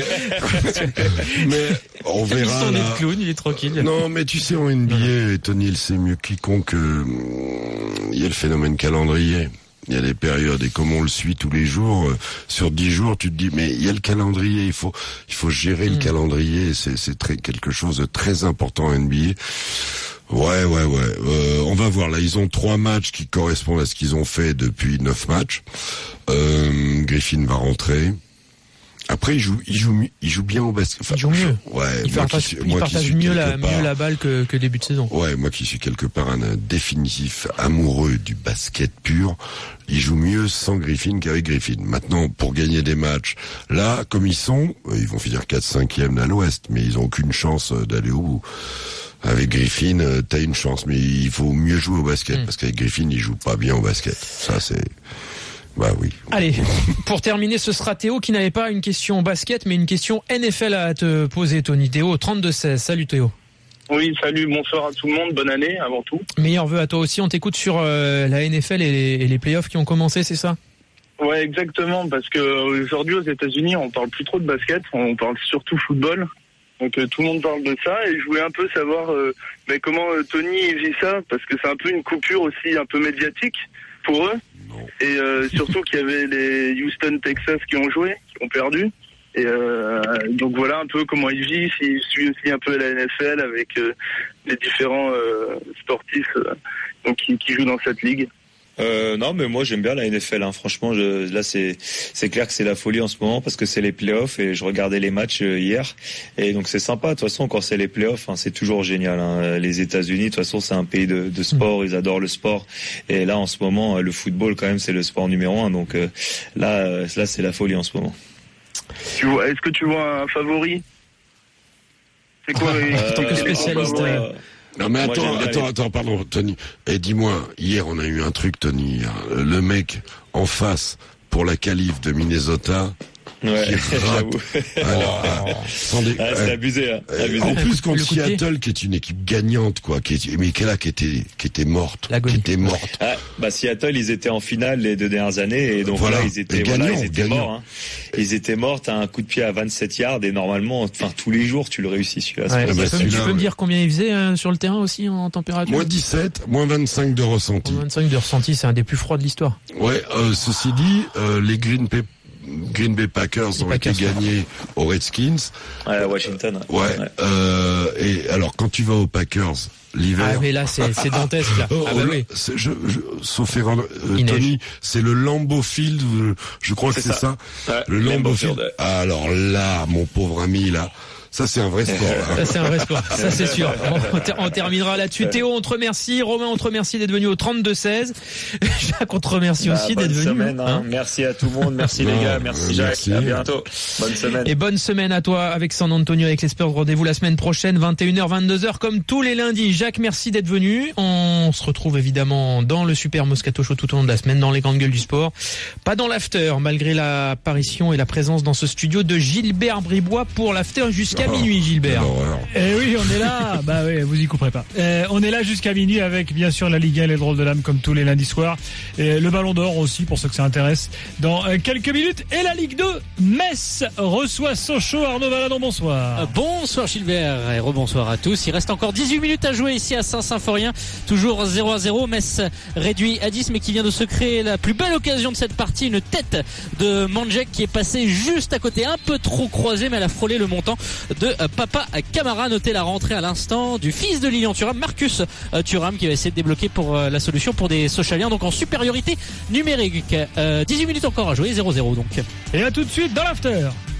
mais on verra. Il là. est clown, il est tranquille. Non, mais tu sais, en N B A, Tony le sait mieux quiconque, euh, il y a le phénomène calendrier. Il y a des périodes et comme on le suit tous les jours, euh, sur dix jours, tu te dis mais il y a le calendrier, il faut il faut gérer mmh. le calendrier. C'est c'est très quelque chose de très important en N B A. Ouais, ouais, ouais. Euh, on va voir. Là, ils ont trois matchs qui correspondent à ce qu'ils ont fait depuis neuf matchs. Euh, Griffin va rentrer. Après, il joue, il joue, il joue bien au basket. Enfin, il joue mieux. Ouais. Il moi partage, qui, il moi partage qui suis mieux la, part, mieux la balle que, que début de saison. Ouais, moi qui suis quelque part un, un définitif amoureux du basket pur, il joue mieux sans Griffin qu'avec Griffin. Maintenant, pour gagner des matchs, là, comme ils sont, ils vont finir quatre cinquième à l'Ouest, mais ils ont aucune chance d'aller au bout. Avec Griffin, euh, t'as une chance, mais il faut mieux jouer au basket, mmh. parce qu'avec Griffin, il joue pas bien au basket. Ça, c'est... Bah oui. Allez, pour terminer, ce sera Théo qui n'avait pas une question basket, mais une question N F L à te poser, Tony. Théo, trente-deux seize. Salut Théo. Oui, salut, bonsoir à tout le monde, bonne année avant tout. Meilleurs vœux à toi aussi, on t'écoute sur euh, la N F L et les, et les playoffs qui ont commencé, c'est ça? Ouais, exactement, parce que aujourd'hui aux États-Unis, on parle plus trop de basket, on parle surtout football. Donc euh, tout le monde parle de ça et je voulais un peu savoir euh, mais comment euh, Tony vit ça, parce que c'est un peu une coupure aussi un peu médiatique pour eux. Non. Et euh, surtout qu'il y avait les Houston Texas qui ont joué, qui ont perdu. Et euh, donc voilà un peu comment il vit, s'il suit aussi un peu la N F L avec euh, les différents euh, sportifs euh, donc qui, qui jouent dans cette ligue. Euh, non, mais moi j'aime bien la N F L. Hein. Franchement, je, là c'est c'est clair que c'est la folie en ce moment parce que c'est les playoffs et je regardais les matchs euh, hier et donc c'est sympa. De toute façon, quand c'est les playoffs, hein, c'est toujours génial. Hein. Les États-Unis, de toute façon, c'est un pays de, de sport. Ils adorent le sport et là en ce moment, le football quand même c'est le sport numéro un. Donc euh, là, euh, là c'est la folie en ce moment. Tu vois, est-ce que tu vois un favori? C'est quoi les... En tant que spécialiste. Euh, Non mais Moi, attends, j'aime bien attends, les- attends, pardon, Tony. Et dis-moi, hier on a eu un truc, Tony. Hein. Le mec en face pour la qualif de Minnesota. Ouais, qui rate. j'avoue. Alors, euh, sans dé- Ah, c'est euh, abusé, hein. euh, abusé. En plus contre Le coup de pied. Seattle, qui est une équipe gagnante, quoi, qui est, mais qui est là, qui était, qui était morte, L'agonie. qui était morte. Ah, bah Seattle, ils étaient en finale les deux dernières années et donc Voilà. là ils étaient, Et voilà, gagnants, ils étaient gagnants. morts. Hein. Ils étaient morts. T'as un coup de pied à vingt-sept yards et normalement, enfin tous les jours tu le réussis celui-là. c'est Ouais, pour bah, tu ça. peux, tu celui-là, peux me ouais. dire combien il faisait euh, sur le terrain aussi en température? Moins dix-sept, moins vingt-cinq de ressenti. vingt-cinq de ressenti, c'est un des plus froids de l'histoire. Ouais, euh, ceci dit, euh, les Green Bay, Green Bay Packers Les ont Packers, été gagnés aux Redskins. Ouais, à Washington. Ouais. Ouais. Euh, et alors, quand tu vas aux Packers l'hiver, Ah mais là c'est c'est dantesque là. Oh, Ah bah là, oui. c'est- je, je, sauf erreur, euh, Il neige. Tony, c'est le Lambeau Field, euh, je crois que C'est c'est ça. ça. Ouais, le Lambeau Lambeau Field, Field. ouais. Ah, alors là, mon pauvre ami, là, ça c'est un vrai sport. Ça Là. c'est un vrai sport, ça c'est sûr. On, ter- on terminera là-dessus. Théo, on te remercie. Romain, on te remercie d'être venu au trente-deux seize. Jacques, on te remercie Bah, aussi bonne d'être venu. semaine, hein. hein. Merci à tout le monde. Merci Non, les gars. Merci euh, Jacques. merci. À bientôt. Bonne semaine. Et bonne semaine à toi avec San Antonio avec les Spurs. Rendez-vous la semaine prochaine, vingt et une heures, vingt-deux heures, comme tous les lundis. Jacques, merci d'être venu. On se retrouve évidemment dans le Super Moscato Show tout au long de la semaine, dans les grandes gueules du sport. Pas dans l'after, malgré l'apparition et la présence dans ce studio de Gilbert Bribois pour l'after jusqu'à Oh, minuit, Gilbert. quelle horreur. Eh oui, on est là. Bah oui, vous y couperez pas. Euh, on est là jusqu'à minuit avec bien sûr la Ligue un et les drôles de l'âme comme tous les lundis soirs. Et le Ballon d'Or aussi pour ceux que ça intéresse. Dans euh, quelques minutes. Et la Ligue deux, Metz reçoit Sochaux. Arnaud Valadon, bonsoir. Bonsoir Gilbert et rebonsoir à tous. Il reste encore dix-huit minutes à jouer ici à Saint-Symphorien. Toujours zéro à zéro. Metz réduit à dix mais qui vient de se créer la plus belle occasion de cette partie. Une tête de Mandjek qui est passée juste à côté, un peu trop croisée, mais elle a frôlé le montant de Papa Camara. Notez la rentrée à l'instant du fils de Lilian Thuram, Marcus Thuram, qui va essayer de débloquer pour la solution pour des Sochaliens, donc en supériorité numérique. Euh, dix-huit minutes encore à jouer, zéro zéro donc. Et à tout de suite dans l'after.